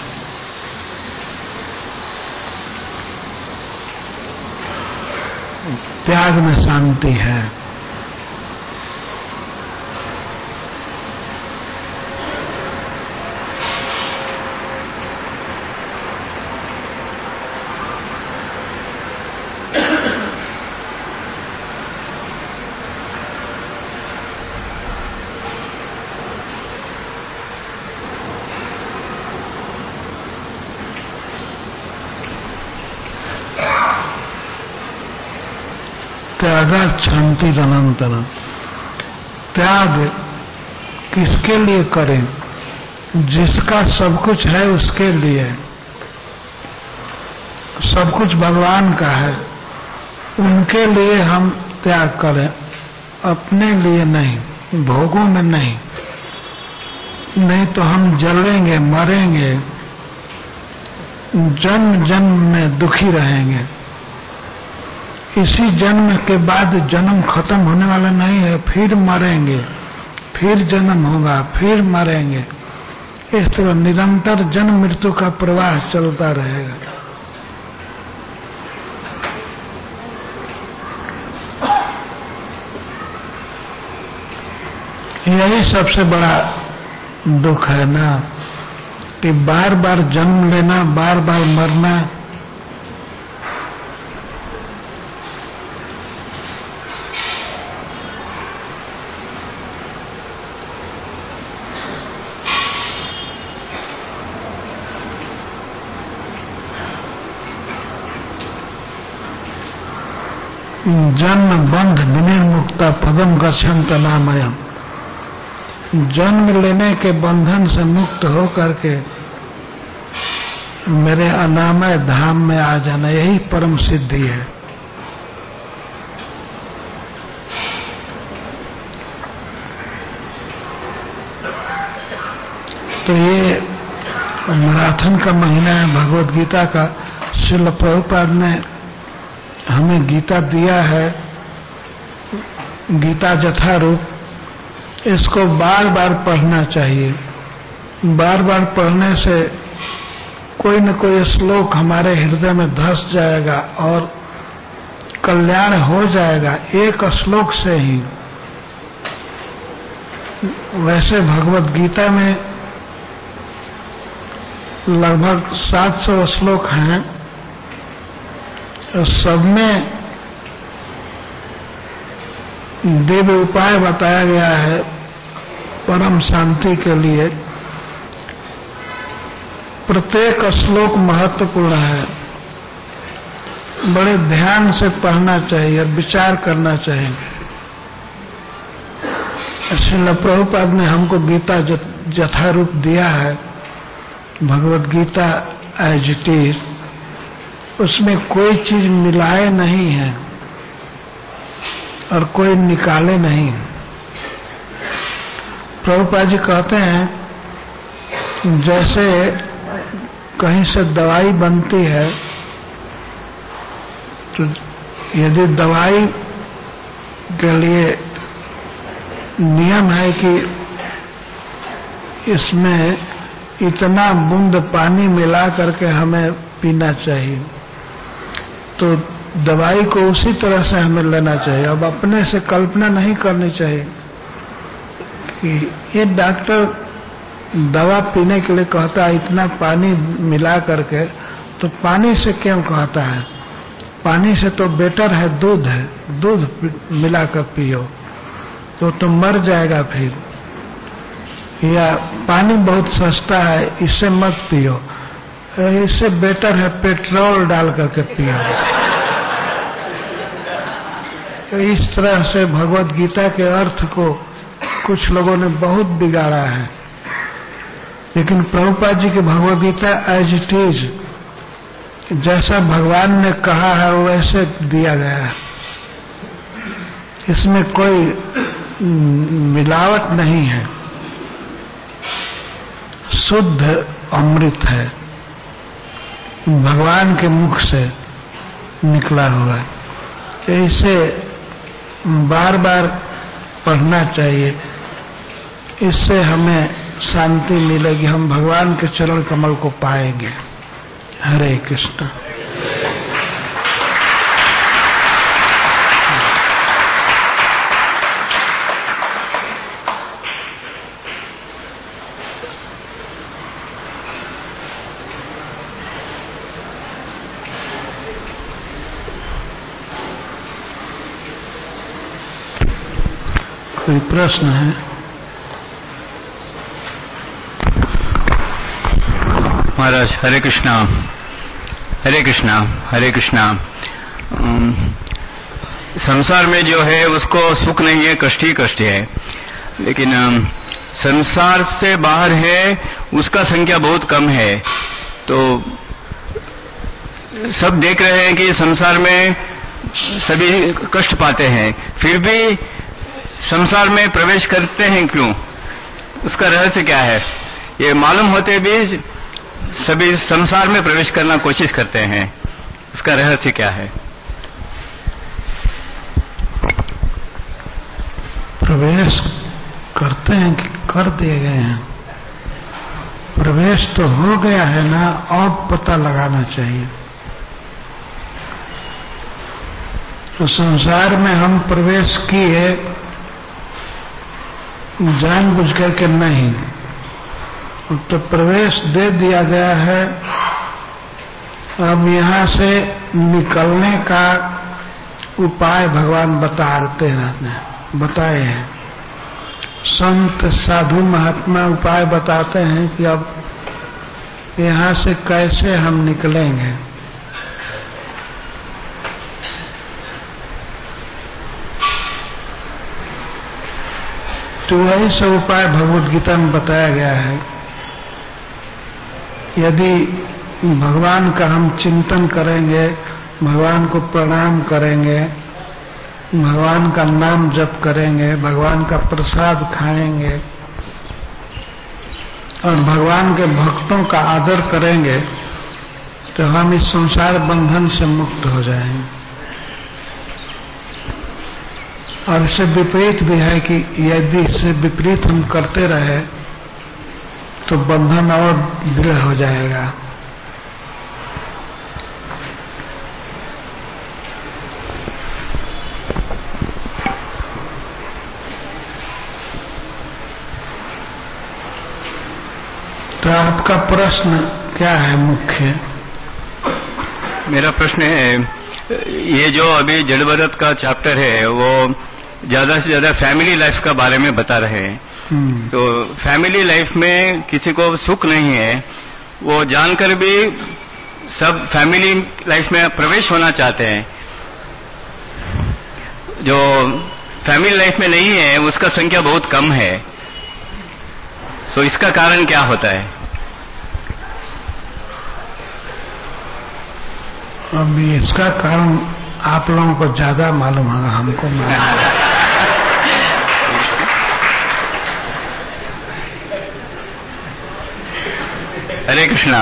A: त्याग में शांति है। त्याग शांति अनंतरम। त्याग किसके लिए करें? जिसका सब कुछ है उसके लिए। सब कुछ भगवान का है, उनके लिए हम त्याग करें, अपने लिए नहीं, भोगों में नहीं। नहीं तो हम जलेंगे, मरेंगे, जन्म जन्म में दुखी रहेंगे। इसी जन्म के बाद जन्म खत्म होने वाला नहीं है, फिर मरेंगे, फिर जन्म होगा, फिर मरेंगे। इस तरह निरंतर जन्म मृत्यु का प्रवाह चलता रहेगा। यही सबसे बड़ा दुख है ना, कि बार बार जन्म लेना, बार बार मरना। जन्म बंध विनिर्मुक्ता पदम गच्छन्त नामयम्। जन्म लेने के बंधन से मुक्त हो करके मेरे अनामय धाम में आ जाना, यही परम सिद्धि है। तो ये मैराथन का महीना है भगवत गीता का। श्रील प्रभुपाद ने हमें गीता दिया है, गीता जथा रूप। इसको बार बार पढ़ना चाहिए। बार बार पढ़ने से कोई न कोई श्लोक हमारे हृदय में धस जाएगा और कल्याण हो जाएगा एक श्लोक से ही। वैसे भगवत गीता में लगभग सात सौ श्लोक हैं, सब में दिव्य उपाय बताया गया है परम शांति के लिए। प्रत्येक श्लोक महत्वपूर्ण है, बड़े ध्यान से पढ़ना चाहिए, विचार करना चाहिए। श्रील प्रभुपाद ने हमको गीता जथा रूप दिया है, Bhagavad Gita as it is. उसमें कोई चीज मिलाए नहीं है और कोई निकाले नहीं। प्रभुपाद जी कहते हैं जैसे कहीं से दवाई बनती है, तो यदि दवाई के लिए नियम है कि इसमें इतना बूंद पानी मिला करके हमें पीना चाहिए, तो दवाई को उसी तरह से हमें लेना चाहिए। अब अपने से कल्पना नहीं करनी चाहिए कि ये डॉक्टर दवा पीने के लिए कहता है इतना पानी मिला करके, तो पानी से क्यों कहता है? पानी से तो बेटर है दूध है, दूध मिलाकर पियो, तो तो मर जाएगा फिर। या पानी बहुत सस्ता है, इससे मत पियो, इससे बेटर है पेट्रोल डाल करके पियो। तो इस तरह से भगवत गीता के अर्थ को कुछ लोगों ने बहुत बिगाड़ा है, लेकिन प्रभुपाद जी की Bhagavad Gita as it is, जैसा भगवान ने कहा है वैसे दिया गया है। इसमें कोई मिलावट नहीं है, शुद्ध अमृत है, भगवान के मुख से निकला हुआ है। तो इसे बार बार पढ़ना चाहिए, इससे हमें शांति मिलेगी, हम भगवान के चरण कमल को पाएंगे। हरे कृष्ण। कोई प्रश्न है?
C: महाराज हरे कृष्णा, हरे कृष्णा, हरे कृष्णा। संसार में जो है उसको सुख नहीं है, कष्ट ही कष्ट है, लेकिन संसार से बाहर है उसका संख्या बहुत कम है। तो सब देख रहे हैं कि संसार में सभी कष्ट पाते हैं, फिर भी संसार में प्रवेश करते हैं क्यों? उसका रहस्य क्या है? ये मालूम होते भी सभी संसार में प्रवेश करना कोशिश करते हैं, उसका रहस्य क्या है?
A: प्रवेश करते हैं कि कर दिए गए हैं? प्रवेश तो हो गया है ना, और पता लगाना चाहिए। तो संसार में हम प्रवेश किए जानबूझ करके नहीं, तो प्रवेश दे दिया गया है। अब यहाँ से निकलने का उपाय भगवान बताते रहते हैं, बताए हैं। संत साधु महात्मा उपाय बताते हैं कि अब यहाँ से कैसे हम निकलेंगे। तो वही सब उपाय भगवद गीता में बताया गया है। यदि भगवान का हम चिंतन करेंगे, भगवान को प्रणाम करेंगे, भगवान का नाम जप करेंगे, भगवान का प्रसाद खाएंगे और भगवान के भक्तों का आदर करेंगे, तो हम इस संसार बंधन से मुक्त हो जाएंगे। और इससे विपरीत भी है कि यदि इससे विपरीत हम करते रहे तो बंधन और दृढ़ हो जाएगा। तो आपका प्रश्न क्या है मुख्य?
C: मेरा प्रश्न है, ये जो अभी जड़ जगत का चैप्टर है वो ज्यादा से ज्यादा फैमिली लाइफ का बारे में बता रहे हैं। तो फैमिली लाइफ में किसी को सुख नहीं है, वो जानकर भी सब फैमिली लाइफ में प्रवेश होना चाहते हैं। जो फैमिली लाइफ में नहीं है उसका संख्या बहुत कम है। सो इसका कारण क्या होता है?
A: अब इसका कारण आप लोगों को ज्यादा मालूम होगा, हमको मालूम।
C: हरे कृष्णा।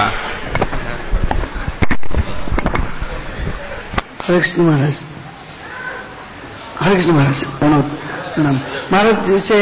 D: हरे कृष्ण महाराज। हरे कृष्ण महाराज। प्रणाम प्रणाम महाराज। जैसे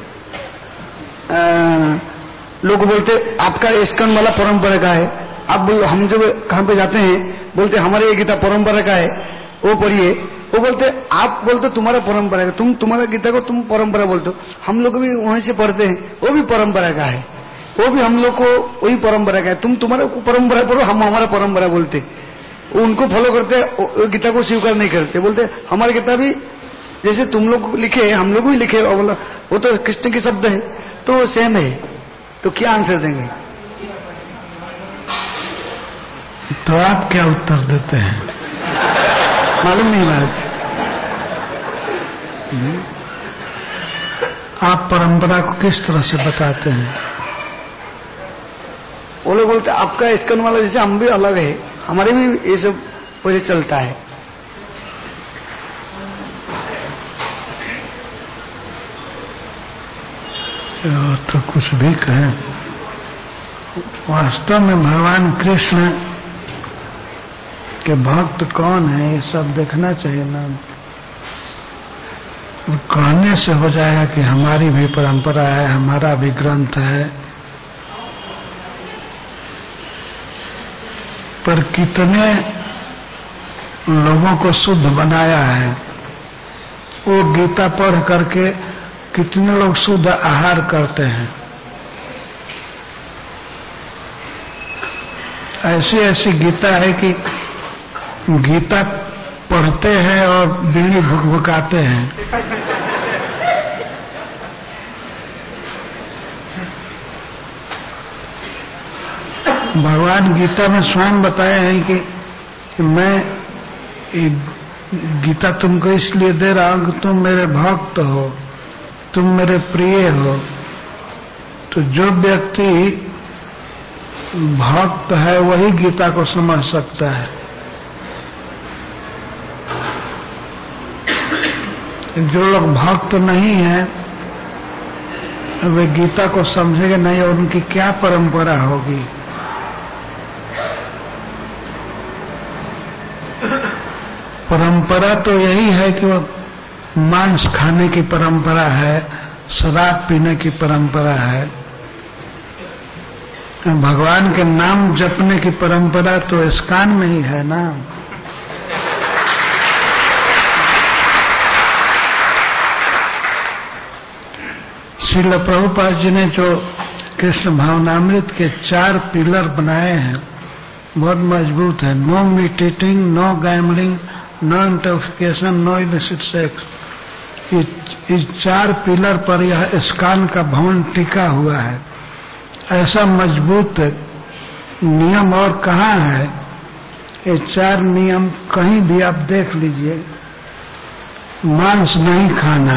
D: लोग बोलते आपका इस्कॉन वाला परंपरा का है, अब हम जब कहाँ पे जाते हैं बोलते हमारे ये गीता परंपरा का है, वो पढ़िए। वो बोलते आप बोलते तुम्हारा परंपरा का, तुम तुम्हारा गीता को तुम परंपरा बोलते हो। हम लोग भी वहीं से पढ़ते हैं, वो भी परंपरा का है, वो भी हम लोग को वही परंपरा का है। तुम तुम्हारा परंपरा पढ़ो, हम हमारा परंपरा बोलते। उनको फॉलो करते, गीता को स्वीकार नहीं करते, बोलते हमारी गीता भी जैसे तुम लोग लिखे हम लोग भी लिखे, और बोला वो तो कृष्ण के शब्द है तो सेम है। तो क्या आंसर देंगे?
A: तो आप क्या उत्तर देते हैं?
D: मालूम नहीं महाराज।
A: आप परंपरा को किस तरह से बताते हैं?
D: वो लोग बोलते आपका इस्कॉन वाला जैसे हम भी अलग है, हमारे भी ये सब वैसे चलता है।
A: तो कुछ भी कहें, वास्तव में भगवान कृष्ण के भक्त कौन है ये सब देखना चाहिए ना। कहने से हो जाएगा कि हमारी भी परंपरा है, हमारा भी ग्रंथ है, पर कितने लोगों को शुद्ध बनाया है। वो गीता पढ़ करके कितने लोग शुद्ध आहार करते हैं। ऐसी ऐसी गीता है कि गीता पढ़ते हैं और बीड़ी भुकभुकाते हैं। भगवान गीता में स्वयं बताए हैं कि, कि मैं गीता तुमको इसलिए दे रहा हूं कि तुम मेरे भक्त हो, तुम मेरे प्रिय हो। तो जो व्यक्ति भक्त है वही गीता को समझ सकता है। जो लोग भक्त नहीं हैं वे गीता को समझेंगे नहीं और उनकी क्या परंपरा होगी। परंपरा तो यही है कि वो मांस खाने की परंपरा है, शराब पीने की परंपरा है। भगवान के नाम जपने की परंपरा तो इस्कान में ही है ना। श्रील प्रभुपाद जी ने जो कृष्ण भावनामृत के चार पिलर बनाए हैं बहुत मजबूत है। No meat eating, no gambling, no intoxication, no illicit sex. इस चार पिलर पर यह इस्कान का भवन टिका हुआ है। ऐसा मजबूत नियम और कहाँ है? ये चार नियम कहीं भी आप देख लीजिए। मांस नहीं खाना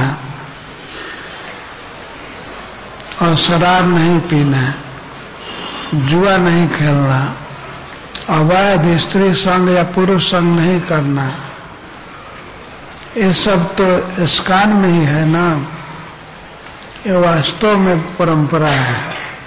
A: और शराब नहीं पीना, जुआ नहीं खेलना, अवैध स्त्री संग या पुरुष संग नहीं करना, ये सब तो इस्कान में ही है ना। ये वास्तव में परंपरा है।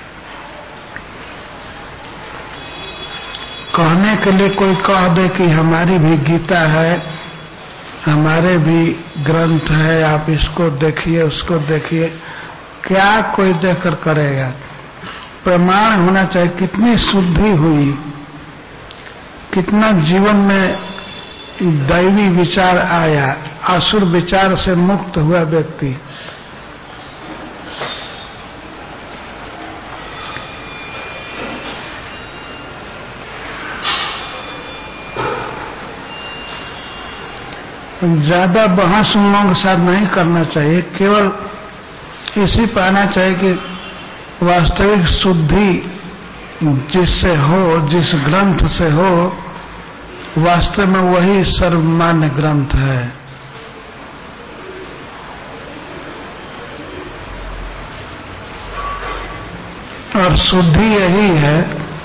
A: कहने के लिए कोई कह दे कि हमारी भी गीता है, हमारे भी ग्रंथ है, आप इसको देखिए उसको देखिए, क्या कोई देखकर करेगा? प्रमाण होना चाहिए। कितनी शुद्धि हुई, कितना जीवन में दैवी विचार आया, असुर विचार से मुक्त हुआ व्यक्ति। ज्यादा बहस उन लोगों के साथ नहीं करना चाहिए। केवल इसी पर आना चाहिए कि वास्तविक शुद्धि जिससे हो, जिस ग्रंथ से हो, वास्तव में वही सर्वमान्य ग्रंथ है। और शुद्धि यही है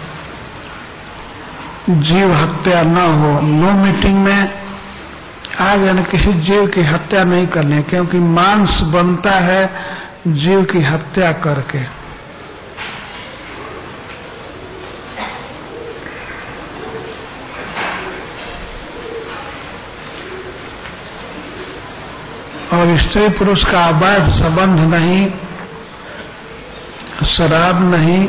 A: जीव हत्या न हो। नो मीटिंग में आज यानी किसी जीव की हत्या नहीं करनी, क्योंकि मांस बनता है जीव की हत्या करके। और स्त्री पुरुष का अवैध संबंध नहीं, शराब नहीं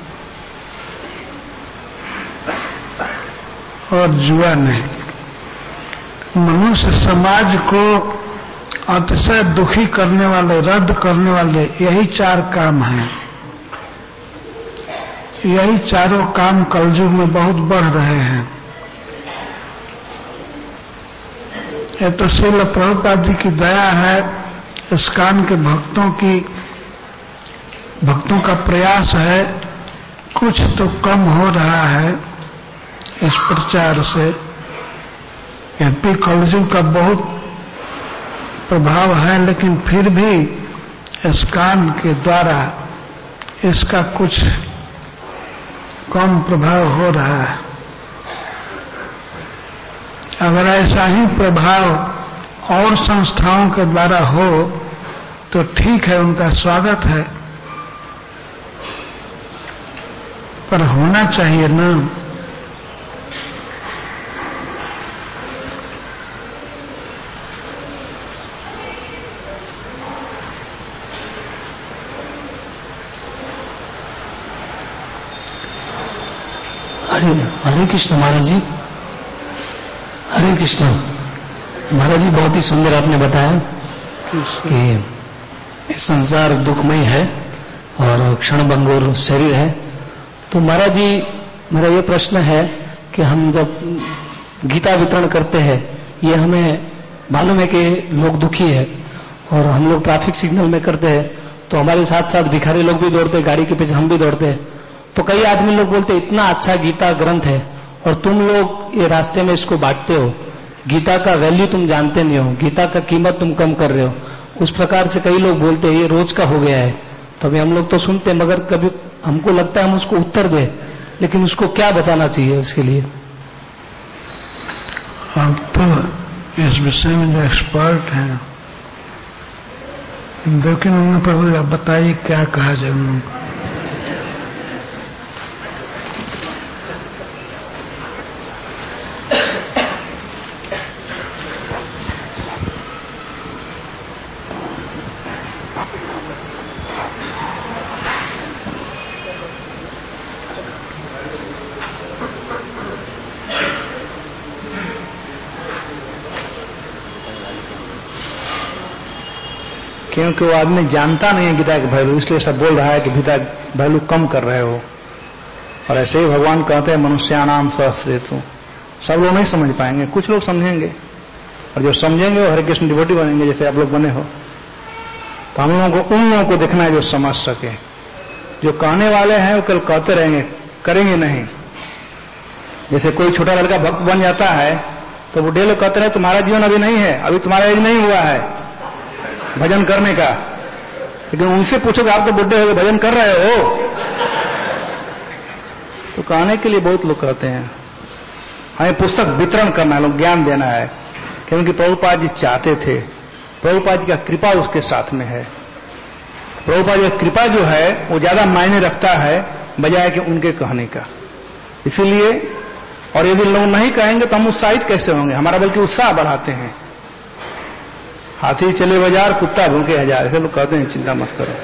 A: और जुआ नहीं। मनुष्य समाज को अतिशय दुखी करने वाले, रद्द करने वाले यही चार काम हैं। यही चारों काम कलयुग में बहुत बढ़ रहे हैं। ये तो श्रील प्रभुपाद जी की दया है, इस्कान के भक्तों की भक्तों का प्रयास है। कुछ तो कम हो रहा है इस प्रचार से। यद्यपि कलयुग का बहुत प्रभाव है, लेकिन फिर भी इस्कान के द्वारा इसका कुछ कम प्रभाव हो रहा है। अगर ऐसा ही प्रभाव और संस्थाओं के द्वारा हो तो ठीक है, उनका स्वागत है, पर होना चाहिए ना।
E: हरे कृष्ण महाराज जी, हरे कृष्ण महाराज जी। बहुत ही सुंदर आपने बताया कि संसार दुखमय है और क्षणभंगुर शरीर है। तो महाराज जी, मेरा ये प्रश्न है कि हम जब गीता वितरण करते हैं, ये हमें मालूम है कि लोग दुखी है और हम लोग ट्रैफिक सिग्नल में करते हैं तो हमारे साथ साथ भिखारी लोग भी दौड़ते हैं, गाड़ी के पीछे हम भी दौड़ते हैं। तो कई आदमी लोग बोलते इतना अच्छा गीता ग्रंथ है और तुम लोग ये रास्ते में इसको बांटते हो, गीता का वैल्यू तुम जानते नहीं हो, गीता का कीमत तुम कम कर रहे हो। उस प्रकार से कई लोग बोलते हैं, ये रोज का हो गया है। तो अभी हम लोग तो सुनते हैं, मगर कभी हमको लगता है हम उसको उत्तर दें, लेकिन उसको क्या बताना चाहिए उसके लिए?
A: आप तो इस विषय में जो एक्सपर्ट हैं, लेकिन उन्होंने प्रभु आप बताइए क्या कहा जाए उनको।
F: क्योंकि वो आदमी जानता नहीं है गीता का वैल्यू, इसलिए सब बोल रहा है कि गीता वैल्यू कम कर रहे हो। और ऐसे ही भगवान कहते हैं मनुष्याणाम सहस्रेतु, सब लोग नहीं समझ पाएंगे, कुछ लोग समझेंगे, और जो समझेंगे वो हरे कृष्ण डिवोटी बनेंगे, जैसे आप लोग बने हो। तो हम लोगों को उन लोगों को देखना है जो समझ सके। जो कहने वाले हैं वो कल कहते रहेंगे, करेंगे नहीं। जैसे कोई छोटा लड़का भक्त बन जाता है तो बुढ़े लोग कहते हैं तुम्हारा जीवन अभी नहीं है, अभी तुम्हारा एज नहीं हुआ है भजन करने का। लेकिन उनसे पूछोगे आप तो बुढ़े हो गए, भजन कर रहे हो? तो कहने के लिए बहुत लोग कहते हैं। हमें पुस्तक वितरण करना है, लोग ज्ञान देना है, क्योंकि प्रभुपाद जी चाहते थे। प्रभुपाद जी का कृपा उसके साथ में है। प्रभुपाद जी का कृपा जो है वो ज्यादा मायने रखता है बजाय कि उनके कहने का। इसीलिए, और यदि लोग नहीं कहेंगे तो हम उत्साहित कैसे होंगे? हमारा बल्कि उत्साह बढ़ाते हैं। हाथी चले बाजार, कुत्ता भूखे हजार, ऐसे लोग कहते हैं, चिंता मत करो।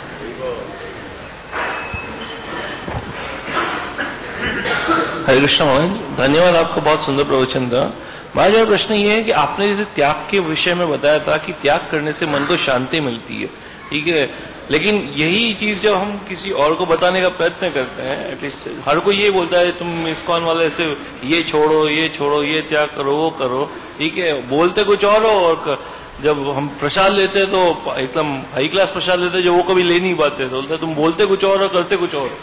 G: हरे कृष्ण महाराज, धन्यवाद, आपका बहुत सुंदर प्रवचन था। महाराज मेरा प्रश्न ये है कि आपने जैसे त्याग के विषय में बताया था कि त्याग करने से मन को शांति मिलती है, ठीक है, लेकिन यही चीज जब हम किसी और को बताने का प्रयत्न करते हैं, एटलीस्ट हर कोई ये बोलता है तुम इस्कॉन वाले से ये छोड़ो, ये छोड़ो, ये त्याग करो, वो करो, ठीक है, बोलते कुछ और हो, और जब हम प्रसाद लेते हैं तो एकदम हाई क्लास प्रसाद लेते हैं जो वो कभी ले नहीं पाते, तो बोलते तुम बोलते कुछ और करते कुछ और,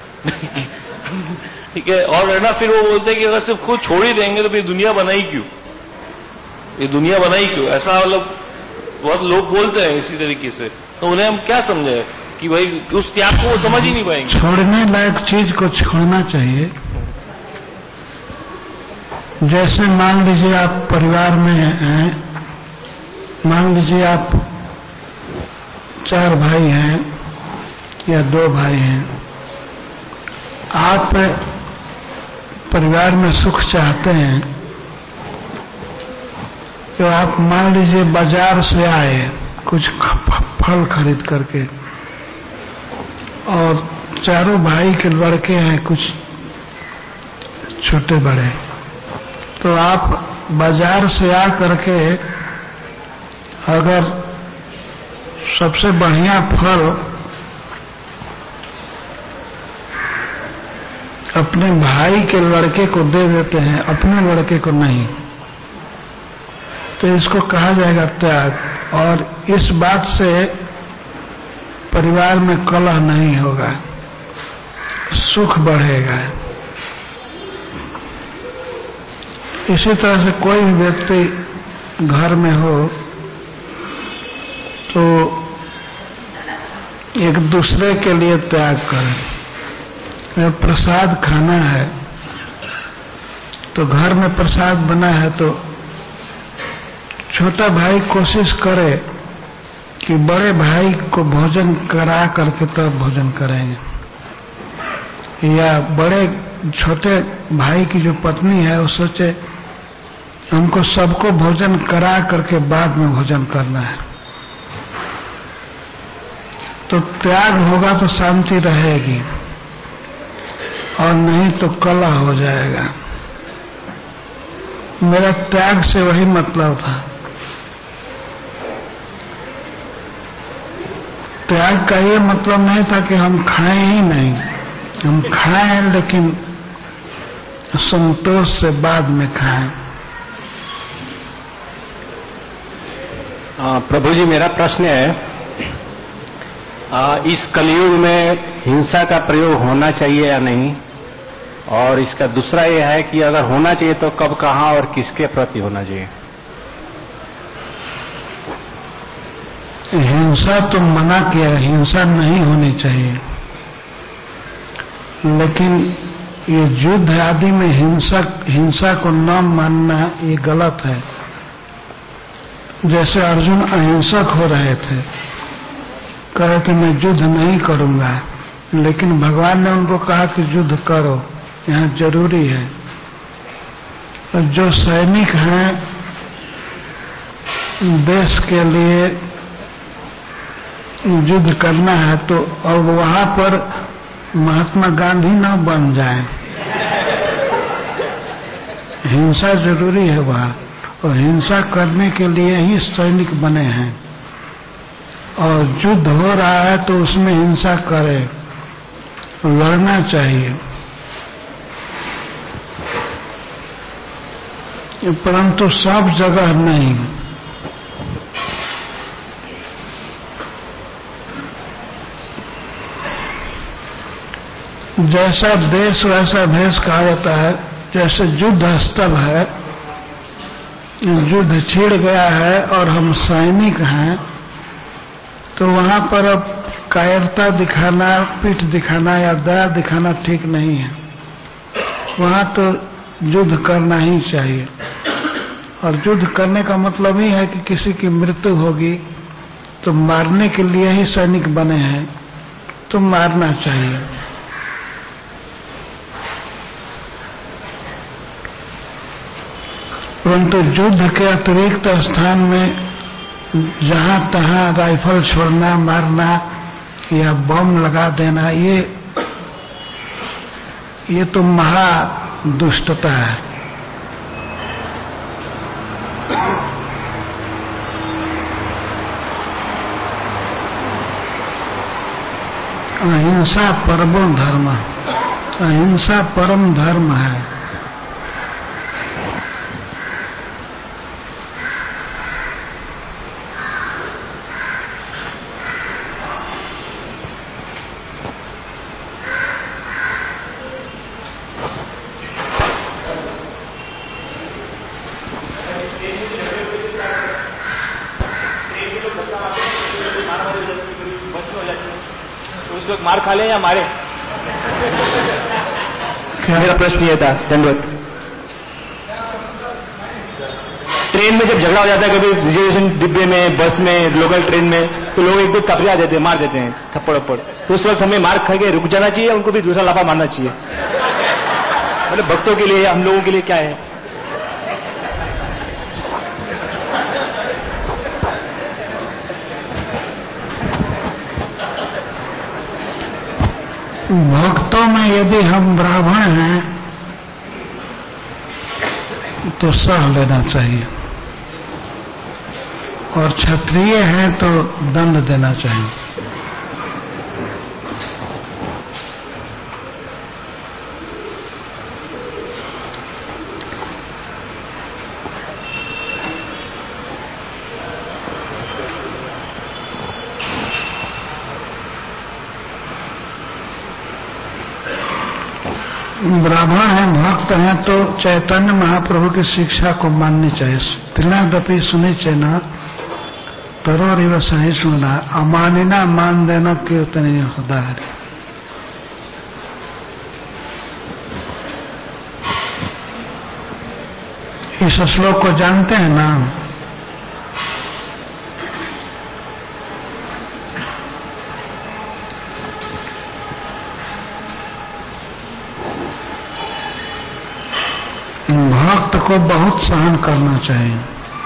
G: ठीक है। और है ना, फिर वो बोलते हैं कि अगर सिर्फ खुद छोड़ ही देंगे तो फिर दुनिया बनाई क्यों, ये दुनिया बनाई क्यों, ऐसा मतलब बहुत लोग बोलते हैं इसी तरीके से। तो उन्हें हम क्या समझे कि भाई उस त्याग को वो समझ ही नहीं पाएंगे।
A: छोड़ने लायक चीज को छोड़ना चाहिए। जैसे मान लीजिए आप परिवार में हैं, मान लीजिए आप चार भाई हैं या दो भाई हैं, आप परिवार में सुख चाहते हैं, तो आप मान लीजिए बाजार से आए कुछ फल खरीद करके, और चारों भाई के लड़के हैं कुछ छोटे बड़े, तो आप बाजार से आ करके अगर सबसे बढ़िया फल अपने भाई के लड़के को दे देते हैं, अपने लड़के को नहीं, तो इसको कहा जाएगा त्याग। और इस बात से परिवार में कलह नहीं होगा, सुख बढ़ेगा। इसी तरह से कोई भी व्यक्ति घर में हो तो एक दूसरे के लिए त्याग करें। प्रसाद खाना है तो घर में प्रसाद बना है तो छोटा भाई कोशिश करे कि बड़े भाई को भोजन करा करके तब भोजन करेंगे, या बड़े छोटे भाई की जो पत्नी है वो सोचे हमको सबको भोजन करा करके बाद में भोजन करना है। तो त्याग होगा तो शांति रहेगी, और नहीं तो कलह हो जाएगा। मेरा त्याग से वही मतलब था। त्याग का ये मतलब नहीं था कि हम खाएं ही नहीं, हम खाएं लेकिन संतोष से बाद में खाएं।
H: प्रभु जी, मेरा प्रश्न है, आ, इस कलयुग में हिंसा का प्रयोग होना चाहिए या नहीं, और इसका दूसरा यह है कि अगर होना चाहिए तो कब, कहां और किसके प्रति होना चाहिए?
A: हिंसा तो मना किया, हिंसा नहीं होनी चाहिए, लेकिन ये युद्ध आदि में हिंसा हिंसा को न मानना ये गलत है। जैसे अर्जुन अहिंसक हो रहे थे, कह रहे थे मैं युद्ध नहीं करूंगा, लेकिन भगवान ने उनको कहा कि युद्ध करो, यहाँ जरूरी है। और जो सैनिक हैं देश के लिए युद्ध करना है तो अब वहां पर महात्मा गांधी न बन जाए, हिंसा जरूरी है वहां, और हिंसा करने के लिए ही सैनिक बने हैं। और युद्ध हो रहा है तो उसमें हिंसा करे, लड़ना चाहिए, परंतु सब जगह नहीं। जैसा देश वैसा भेष कहा जाता है। जैसे युद्ध स्थल है, युद्ध छिड़ गया है और हम सैनिक हैं, तो वहां पर अब कायरता दिखाना, पीठ दिखाना या दया दिखाना ठीक नहीं है। वहां तो युद्ध करना ही चाहिए। और युद्ध करने का मतलब ही है कि किसी की मृत्यु होगी तो मारने के लिए ही सैनिक बने हैं, तो मारना चाहिए। परंतु युद्ध के अतिरिक्त स्थान में जहां तहां राइफल छोड़ना, मारना या बम लगा देना, ये ये तो महा दुष्टता है। अहिंसा परमो धर्म, अहिंसा परम धर्म है।
F: मार खा ले या मारे? मेरा प्रश्न ये था, धन्यवाद। ट्रेन में जब झगड़ा हो जाता है कभी रिजर्वेशन डिब्बे में, बस में, लोकल ट्रेन में, तो लोग एक दो तकड़े आ जाते हैं, मार देते हैं थप्पड़ थप्पड़। तो उस वक्त हमें मार खा के रुक जाना चाहिए, उनको भी दूसरा लाफा मारना चाहिए। मतलब भक्तों के लिए, हम लोगों के लिए क्या है?
A: भक्तों में यदि हम ब्राह्मण हैं तो सह लेना चाहिए, और क्षत्रिय हैं तो दंड देना चाहिए। ब्राह्मण हैं, भक्त हैं, तो चैतन्य महाप्रभु की शिक्षा को माननी चाहिए। त्रिनादपि सुने चैना तरोरिव सहिष्णुना, अमानिना मान देना कीर्तनीय उदाहरण। इस श्लोक को जानते हैं ना? भक्त को बहुत सहन करना चाहिए।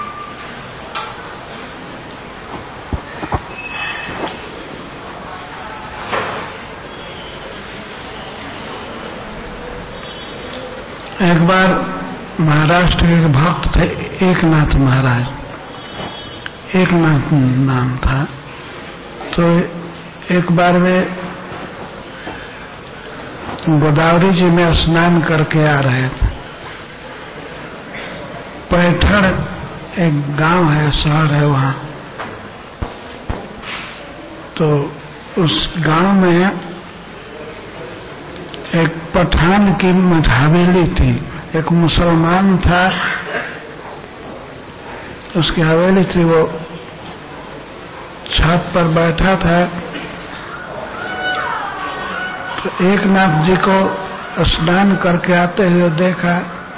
A: एक बार महाराष्ट्र के भक्त थे, एकनाथ महाराज, एकनाथ नाम था। तो एक बार वे गोदावरी जी में स्नान करके आ रहे थे। पैठण एक गांव है, शहर है वहां। तो उस गांव में एक पठान की हवेली थी, एक मुसलमान था, उसकी हवेली थी। वो छत पर बैठा था, तो एकनाथ जी को स्नान करके आते हुए देखा,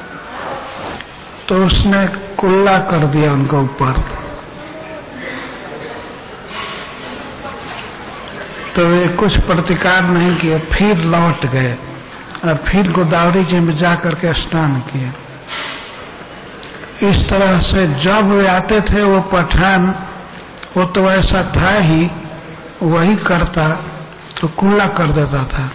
A: तो उसने कुल्ला कर दिया उनके ऊपर। तो वे कुछ प्रतिकार नहीं किए, फिर लौट गए और फिर गोदावरी जी में जाकर के स्नान किए। इस तरह से जब वे आते थे, वो पठान, वो तो ऐसा था ही, वही करता, तो कुल्ला कर देता था।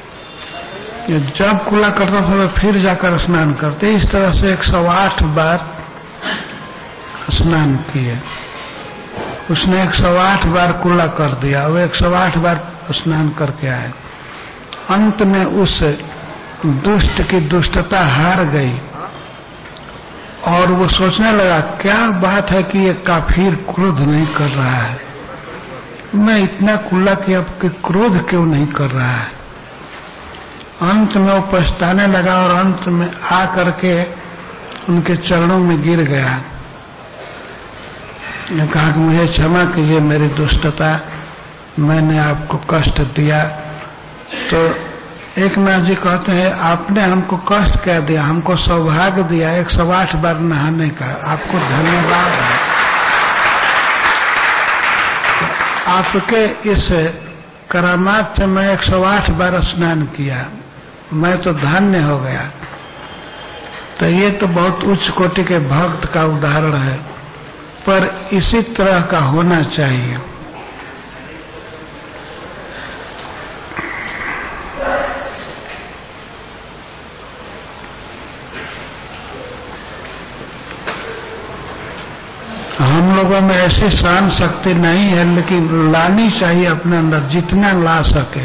A: जब कुल्ला करता था वे फिर जाकर स्नान करते। इस तरह से एक सौ आठ बार स्नान किए। उसने एक सौ आठ बार कुल्ला कर दिया, वो एक सौ आठ बार स्नान करके आए। अंत में उस दुष्ट की दुष्टता हार गई और वो सोचने लगा क्या बात है कि ये काफिर क्रोध नहीं कर रहा है, मैं इतना कुल्ला किया कि क्रोध क्यों नहीं कर रहा है। अंत में वो पछताने लगा और अंत में आ करके उनके चरणों में गिर गया। ने कहा कि मुझे क्षमा कीजिए मेरी दुष्टता, मैंने आपको कष्ट दिया। तो एक नाथ जी कहते हैं आपने हमको कष्ट क्या दिया, हमको सौभाग्य दिया एक सौ आठ बार नहाने का, आपको धन्यवाद है। आपके इस करामात से मैं एक सौ आठ बार स्नान किया, मैं तो धन्य हो गया। तो ये तो बहुत उच्च कोटि के भक्त का उदाहरण है, पर इसी तरह का होना चाहिए। हम लोगों में ऐसी सहन शक्ति नहीं है, लेकिन लानी चाहिए अपने अंदर जितना ला सके।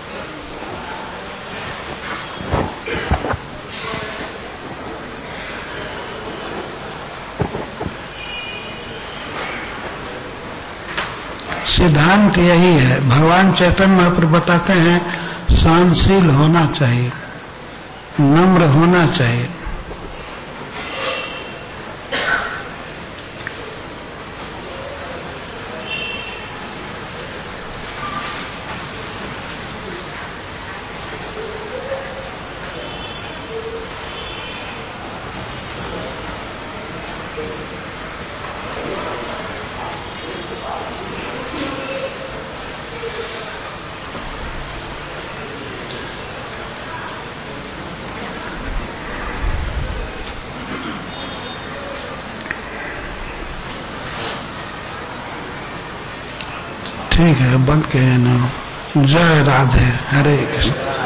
A: सिद्धांत यही है, भगवान चैतन्य महाप्रभु बताते हैं सहनशील होना चाहिए, नम्र होना चाहिए। ठीक है, बंद किए ना। जय राधे, हरे कृष्ण।